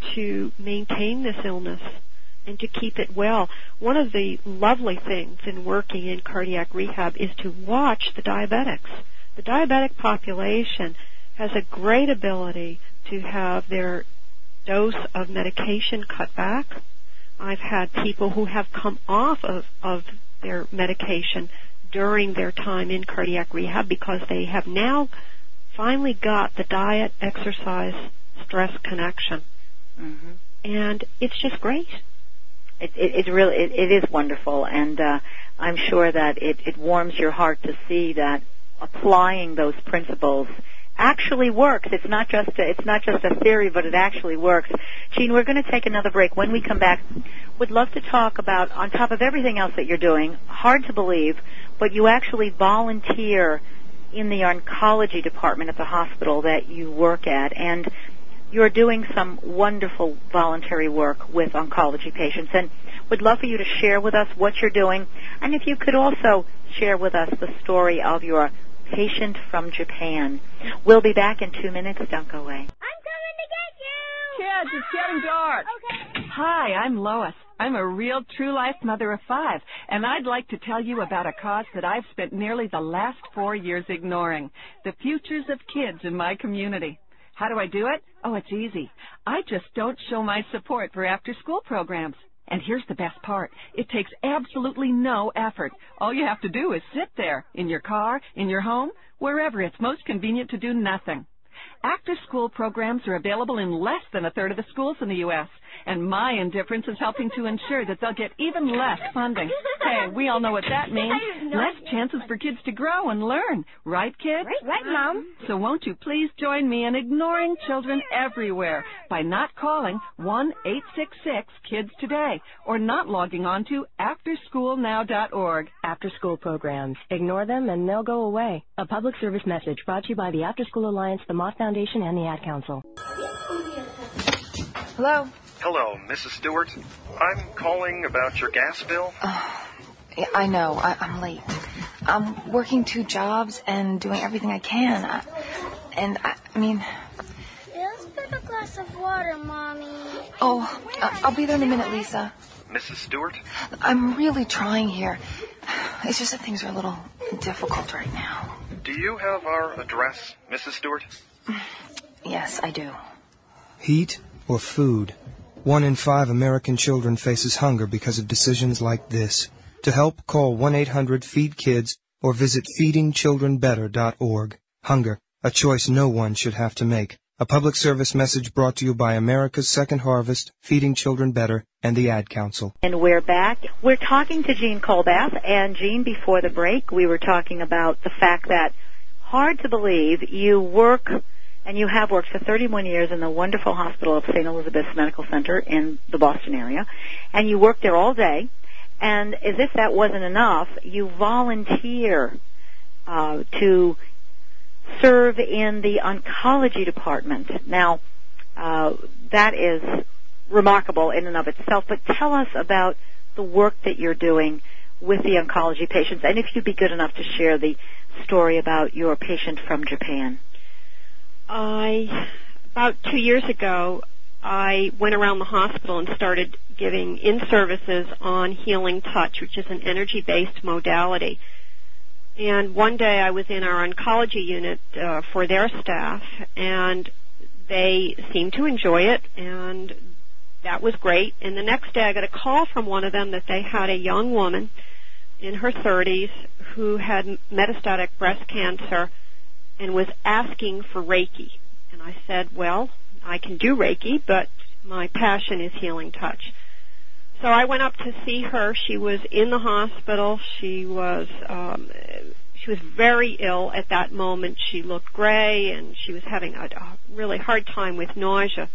Speaker 3: to maintain this illness and to keep it well. One of the lovely things in working in cardiac rehab is to watch the diabetics. The diabetic population has a great ability to have their dose of medication cut back. I've had people who have come off of, of their medication during their time in cardiac rehab because they have now finally got the diet, exercise, stress connection.
Speaker 2: Mm-hmm.
Speaker 3: And it's just great.
Speaker 2: It, it, it really it, it is wonderful, and uh, I'm sure that it, it warms your heart to see that applying those principles actually works. It's not just a, it's not just a theory, but it actually works. Jean, we're going to take another break. When we come back, would love to talk about, on top of everything else that you're doing, hard to believe, but you actually volunteer in the oncology department at the hospital that you work at, and you're doing some wonderful voluntary work with oncology patients, and would love for you to share with us what you're doing, and if you could also share with us the story of your patient from Japan. We'll be back in two minutes. Don't go away.
Speaker 14: I'm coming to get you!
Speaker 15: Kids, it's getting dark.
Speaker 14: Okay.
Speaker 15: Hi, I'm Lois. I'm a real true-life mother of five, and I'd like to tell you about a cause that I've spent nearly the last four years ignoring, the futures of kids in my community. How do I do it? Oh, it's easy. I just don't show my support for after-school programs. And here's the best part. It takes absolutely no effort. All you have to do is sit there, in your car, in your home, wherever it's most convenient to do nothing. After-school programs are available in less than a third of the schools in the U S, and my indifference is helping to ensure that they'll get even less funding. Hey, we all know what that means. Less chances for kids to grow and learn. Right, kids?
Speaker 14: Right, right, Mom.
Speaker 15: So won't you please join me in ignoring children everywhere by not calling one eight six six kids today or not logging on to after school now dot org.
Speaker 16: After-school programs. Ignore them and they'll go away. A public service message brought to you by the After School Alliance, the Mott Foundation, and the Ad Council.
Speaker 17: Hello?
Speaker 18: Hello, Missus Stewart. I'm calling about your gas bill.
Speaker 17: Uh, yeah, I know. I, I'm late. I'm working two jobs and doing everything I can. I, and, I, I mean...
Speaker 14: Let's put a glass of water, Mommy.
Speaker 17: Oh, uh, I'll be there in a minute, Lisa.
Speaker 18: Missus Stewart?
Speaker 17: I'm really trying here. It's just that things are a little difficult right now.
Speaker 18: Do you have our address, Missus Stewart?
Speaker 17: Yes, I do.
Speaker 10: Heat or food? One in five American children faces hunger because of decisions like this. To help, call one eight hundred feed kids or visit feeding children better dot org. Hunger, a choice no one should have to make. A public service message brought to you by America's Second Harvest, Feeding Children Better, and the Ad Council.
Speaker 2: And we're back. We're talking to Jean Colbath, and Jean, before the break, we were talking about the fact that, hard to believe, you work, and you have worked for thirty-one years in the wonderful hospital of Saint Elizabeth's Medical Center in the Boston area, and you work there all day, and as if that wasn't enough, you volunteer uh, to serve in the oncology department. Now, uh, that is remarkable in and of itself. But tell us about the work that you're doing with the oncology patients, and if you'd be good enough to share the story about your patient from Japan.
Speaker 3: I, about two years ago, I went around the hospital and started giving in-services on Healing Touch, which is an energy-based modality. And one day I was in our oncology unit uh, for their staff, and they seemed to enjoy it, and that was great. And the next day I got a call from one of them that they had a young woman in her thirties who had metastatic breast cancer and was asking for Reiki. And I said, well, I can do Reiki, but my passion is Healing Touch. So I went up to see her. She was in the hospital. She was um, she was very ill at that moment. She looked gray, and she was having a, a really hard time with nausea.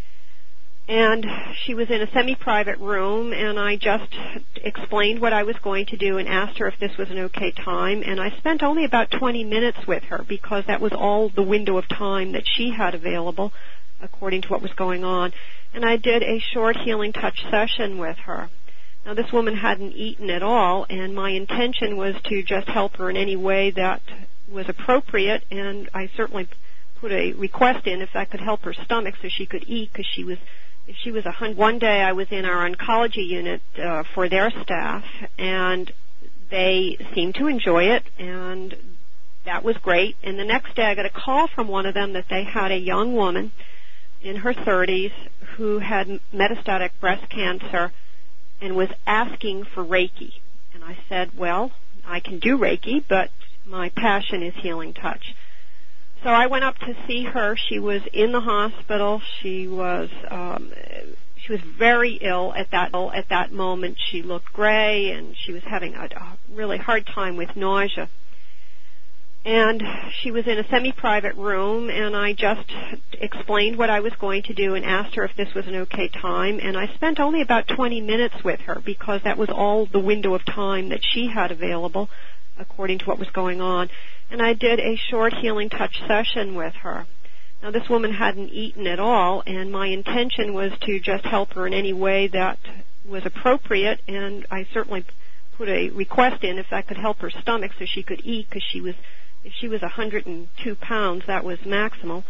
Speaker 3: And she was in a semi-private room, and I just explained what I was going to do and asked her if this was an okay time. And I spent only about twenty minutes with her because that was all the window of time that she had available according to what was going on. And I did a short Healing Touch session with her. Now, this woman hadn't eaten at all, and my intention was to just help her in any way that was appropriate, and I certainly put a request in if I could help her stomach so she could eat, because she was If she was a hundred. One day I was in our oncology unit uh, for their staff, and they seemed to enjoy it, and that was great. And the next day I got a call from one of them that they had a young woman in her thirties who had metastatic breast cancer and was asking for Reiki. And I said, well, I can do Reiki, but my passion is Healing Touch. So I went up to see her. She was in the hospital. She was um, she was very ill at that at that moment. She looked gray, and she was having a, a really hard time with nausea. And she was in a semi-private room, and I just explained what I was going to do and asked her if this was an okay time. And I spent only about twenty minutes with her because that was all the window of time that she had available according to what was going on. And I did a short Healing Touch session with her. Now, this woman hadn't eaten at all, and my intention was to just help her in any way that was appropriate, and I certainly put a request in if I could help her stomach so she could eat, because she was, if she was one hundred two pounds, that was maximal.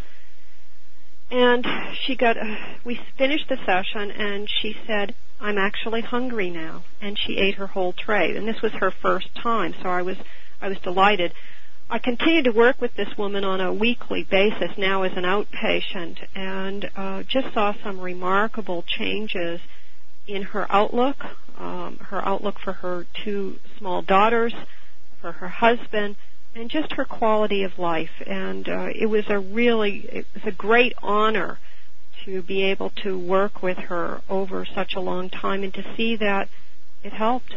Speaker 3: And she got, uh, we finished the session, and she said, I'm actually hungry now, and she ate her whole tray. And this was her first time, so I was, I was delighted. I continue to work with this woman on a weekly basis now as an outpatient, and uh, just saw some remarkable changes in her outlook, um, her outlook for her two small daughters, for her husband, and just her quality of life. And uh, it was a really, it was a great honor to be able to work with her over such a long time and to see that it helped.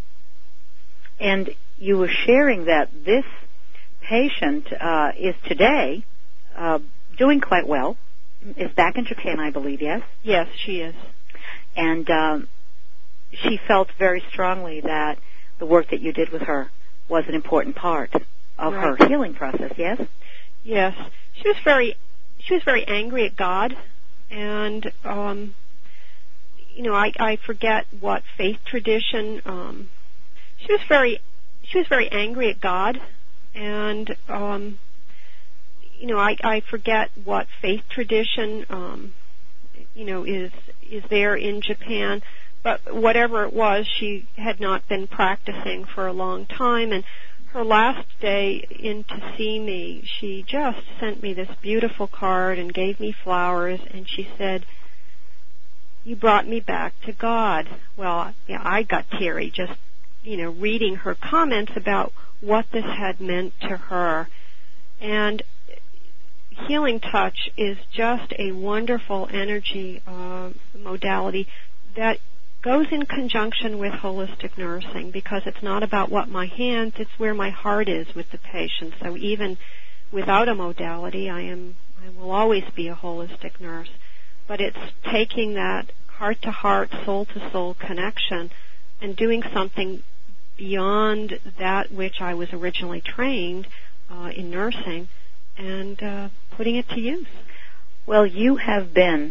Speaker 2: And you were sharing that this patient uh, is today uh, doing quite well, is back in Japan, I believe, yes?
Speaker 3: Yes, she is.
Speaker 2: And um, she felt very strongly that the work that you did with her was an important part of right. her healing process, yes?
Speaker 3: Yes. She was very, she was very angry at God, and, um, you know, I, I forget what faith tradition, um, she was very, she was very angry at God, and, um, you know, I, I forget what faith tradition, um, you know, is is there in Japan. But whatever it was, she had not been practicing for a long time. And her last day in to see me, she just sent me this beautiful card and gave me flowers. And she said, you brought me back to God. Well, yeah, I got teary just, you know, reading her comments about what this had meant to her. And Healing Touch is just a wonderful energy uh, modality that goes in conjunction with holistic nursing, because it's not about what my hands, it's where my heart is with the patient. So even without a modality, I am I will always be a holistic nurse. But it's taking that heart-to-heart, soul-to-soul connection and doing something beyond that which I was originally trained uh, in nursing, and uh, putting it to use.
Speaker 2: Well, you have been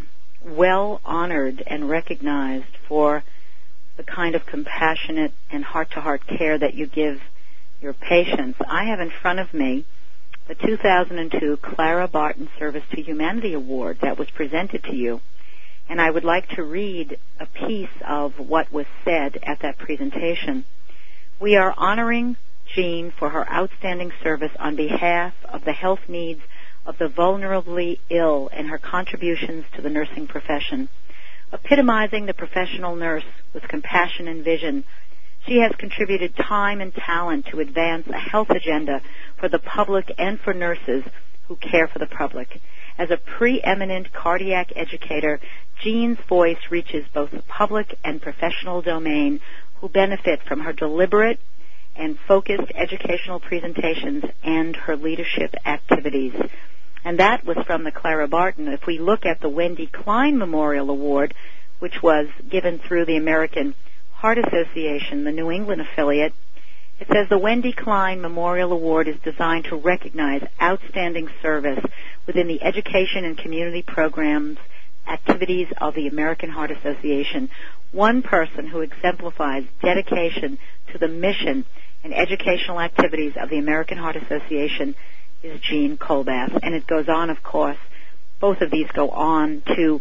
Speaker 2: well honored and recognized for the kind of compassionate and heart-to-heart care that you give your patients. I have in front of me the two thousand two Clara Barton Service to Humanity Award that was presented to you, and I would like to read a piece of what was said at that presentation. We are honoring Jean for her outstanding service on behalf of the health needs of the vulnerably ill and her contributions to the nursing profession. Epitomizing the professional nurse with compassion and vision, she has contributed time and talent to advance a health agenda for the public and for nurses who care for the public. As a preeminent cardiac educator, Jean's voice reaches both the public and professional domain who benefit from her deliberate and focused educational presentations and her leadership activities. And that was from the Clara Barton. If we look at the Wendy Klein Memorial Award, which was given through the American Heart Association, the New England affiliate, it says the Wendy Klein Memorial Award is designed to recognize outstanding service within the education and community programs activities of the American Heart Association. One person who exemplifies dedication to the mission and educational activities of the American Heart Association is Jean Colbath. And it goes on, of course, both of these go on to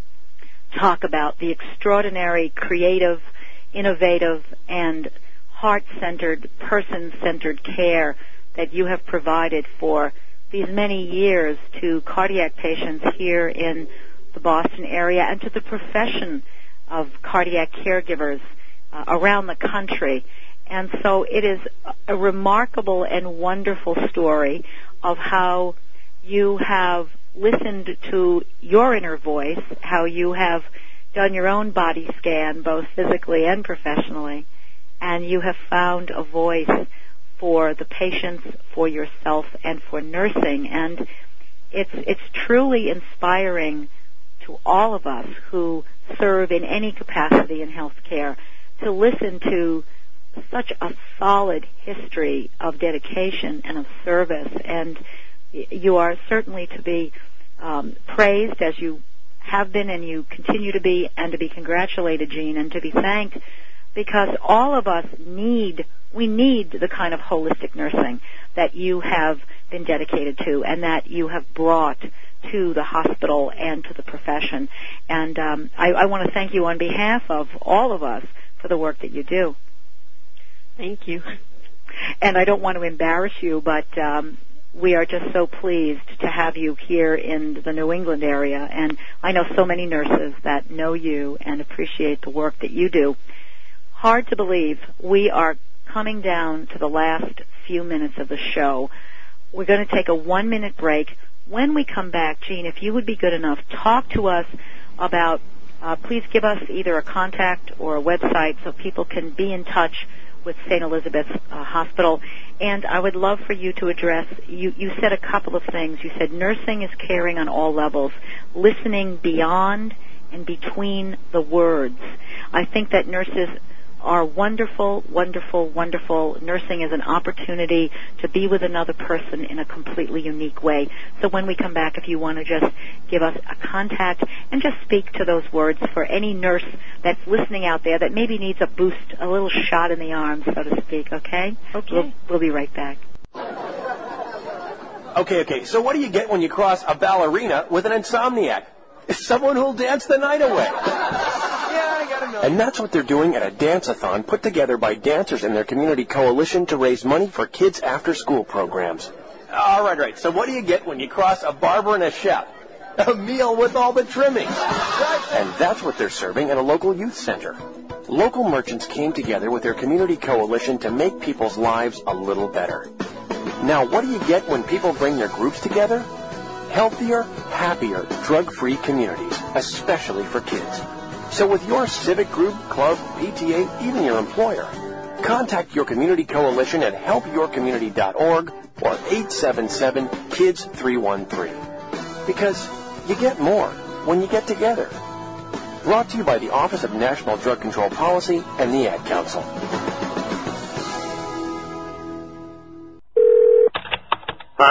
Speaker 2: talk about the extraordinary, creative, innovative, and heart-centered, person-centered care that you have provided for these many years to cardiac patients here in the Boston area and to the profession of cardiac caregivers uh, around the country. And so it is a remarkable and wonderful story of how you have listened to your inner voice, how you have done your own body scan, both physically and professionally, and you have found a voice for the patients, for yourself, and for nursing. And it's it's truly inspiring to all of us who serve in any capacity in healthcare to listen to such a solid history of dedication and of service. And you are certainly to be um, praised, as you have been and you continue to be, and to be congratulated, Jean, and to be thanked, because all of us need, we need the kind of holistic nursing that you have been dedicated to and that you have brought to the hospital and to the profession. And um, I, I want to thank you on behalf of all of us for the work that you do.
Speaker 3: Thank you.
Speaker 2: And I don't want to embarrass you, but um, we are just so pleased to have you here in the New England area. And I know so many nurses that know you and appreciate the work that you do. Hard to believe, we are coming down to the last few minutes of the show. We're going to take a one-minute break. When we come back, Jean, if you would be good enough, talk to us about, uh, please give us either a contact or a website so people can be in touch with Saint Elizabeth's uh, Hospital. And I would love for you to address, you, you said a couple of things. You said nursing is caring on all levels, listening beyond and between the words. I think that nurses are wonderful, wonderful, wonderful. Nursing is an opportunity to be with another person in a completely unique way. So when we come back, if you want to just give us a contact and just speak to those words for any nurse that's listening out there that maybe needs a boost, a little shot in the arm, so to speak, okay?
Speaker 3: Okay.
Speaker 2: We'll, we'll be right back.
Speaker 19: Okay, okay, so what do you get when you cross a ballerina with an insomniac? Someone who'll dance the night away. And that's what they're doing at a dance-a-thon put together by dancers in their community coalition to raise money for kids' after-school programs. All right, right. So what do you get when you cross a barber and a chef? A meal with all the trimmings. And that's what they're serving at a local youth center. Local merchants came together with their community coalition to make people's lives a little better. Now, what do you get when people bring their groups together? Healthier, happier, drug-free communities, especially for kids. So with your civic group, club, P T A, even your employer, contact your community coalition at help your community dot org or eight seven seven, KIDS three one three. Because you get more when you get together. Brought to you by the Office of National Drug Control Policy and the Ad Council.
Speaker 20: Hi, I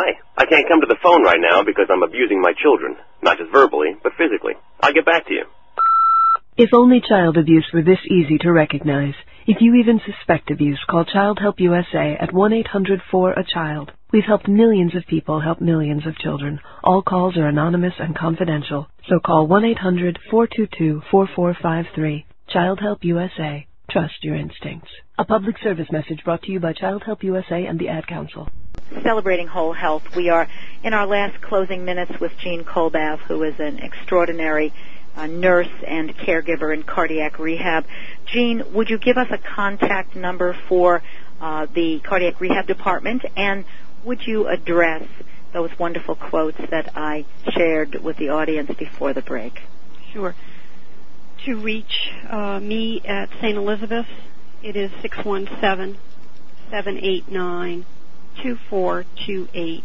Speaker 19: can't come to the phone right now because I'm abusing my children. Not just verbally, but physically. I'll get back to you.
Speaker 20: If only child abuse were this easy to recognize. If you even suspect abuse, call Child Help U S A at one eight hundred four A CHILD. We've helped millions of people help millions of children. All calls are anonymous and confidential. So call one eight hundred four two two four four five three. Child Help U S A. Trust your instincts. A public service message brought to you by Child Help U S A and the Ad Council.
Speaker 2: Celebrating Whole Health. We are in our last closing minutes with Jean Kolbav, who is an extraordinary uh, nurse and caregiver in cardiac rehab. Jean, would you give us a contact number for uh, the cardiac rehab department, and would you address those wonderful quotes that I shared with the audience before the break?
Speaker 3: Sure. To reach uh, me at Saint Elizabeth, it is six one seven, seven eight nine, two four two eight.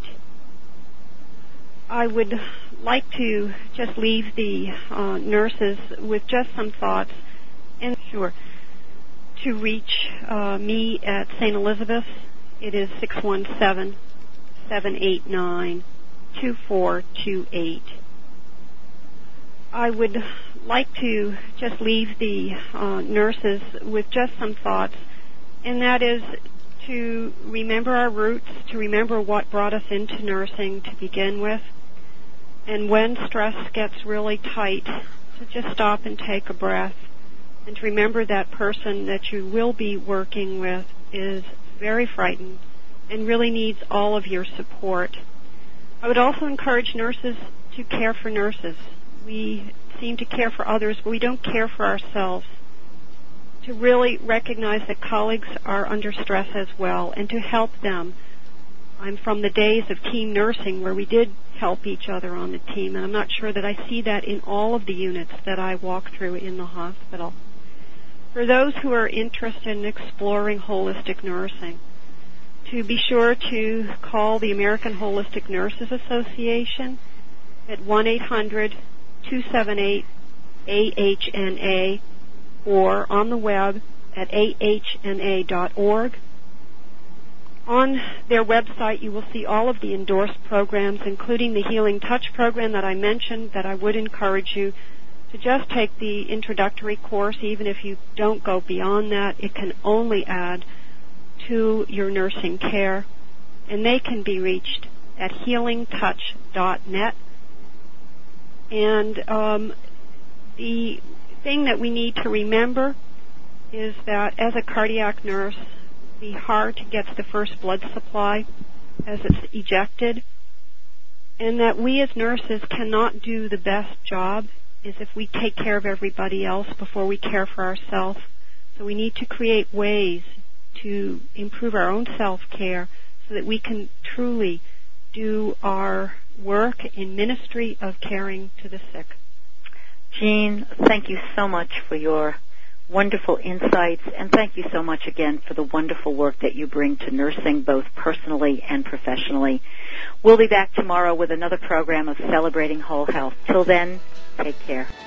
Speaker 3: I would like to just leave the uh, nurses with just some thoughts. And sure, to reach uh, me at Saint Elizabeth, it is six one seven, seven eight nine, two four two eight. I would like to just leave the uh, nurses with just some thoughts, and that is to remember our roots, to remember what brought us into nursing to begin with, and when stress gets really tight, to just stop and take a breath, and to remember that person that you will be working with is very frightened and really needs all of your support. I would also encourage nurses to care for nurses. We seem to care for others, but we don't care for ourselves. To really recognize that colleagues are under stress as well, and to help them. I'm from the days of team nursing where we did help each other on the team, and I'm not sure that I see that in all of the units that I walk through in the hospital. For those who are interested in exploring holistic nursing, to be sure to call the American Holistic Nurses Association at one eight hundred two seven eight A H N A or on the web at A H N A dot org. On their website, you will see all of the endorsed programs, including the Healing Touch program that I mentioned, that I would encourage you to just take the introductory course. Even if you don't go beyond that, it can only add to your nursing care, and they can be reached at healing touch dot net. And um, the thing that we need to remember is that as a cardiac nurse, the heart gets the first blood supply as it's ejected, and that we as nurses cannot do the best job is if we take care of everybody else before we care for ourselves. So we need to create ways to improve our own self-care so that we can truly do our work in ministry of caring to the sick.
Speaker 2: Jean, thank you so much for your wonderful insights, and thank you so much again for the wonderful work that you bring to nursing, both personally and professionally. We'll be back tomorrow with another program of Celebrating Whole Health. Till then, take care.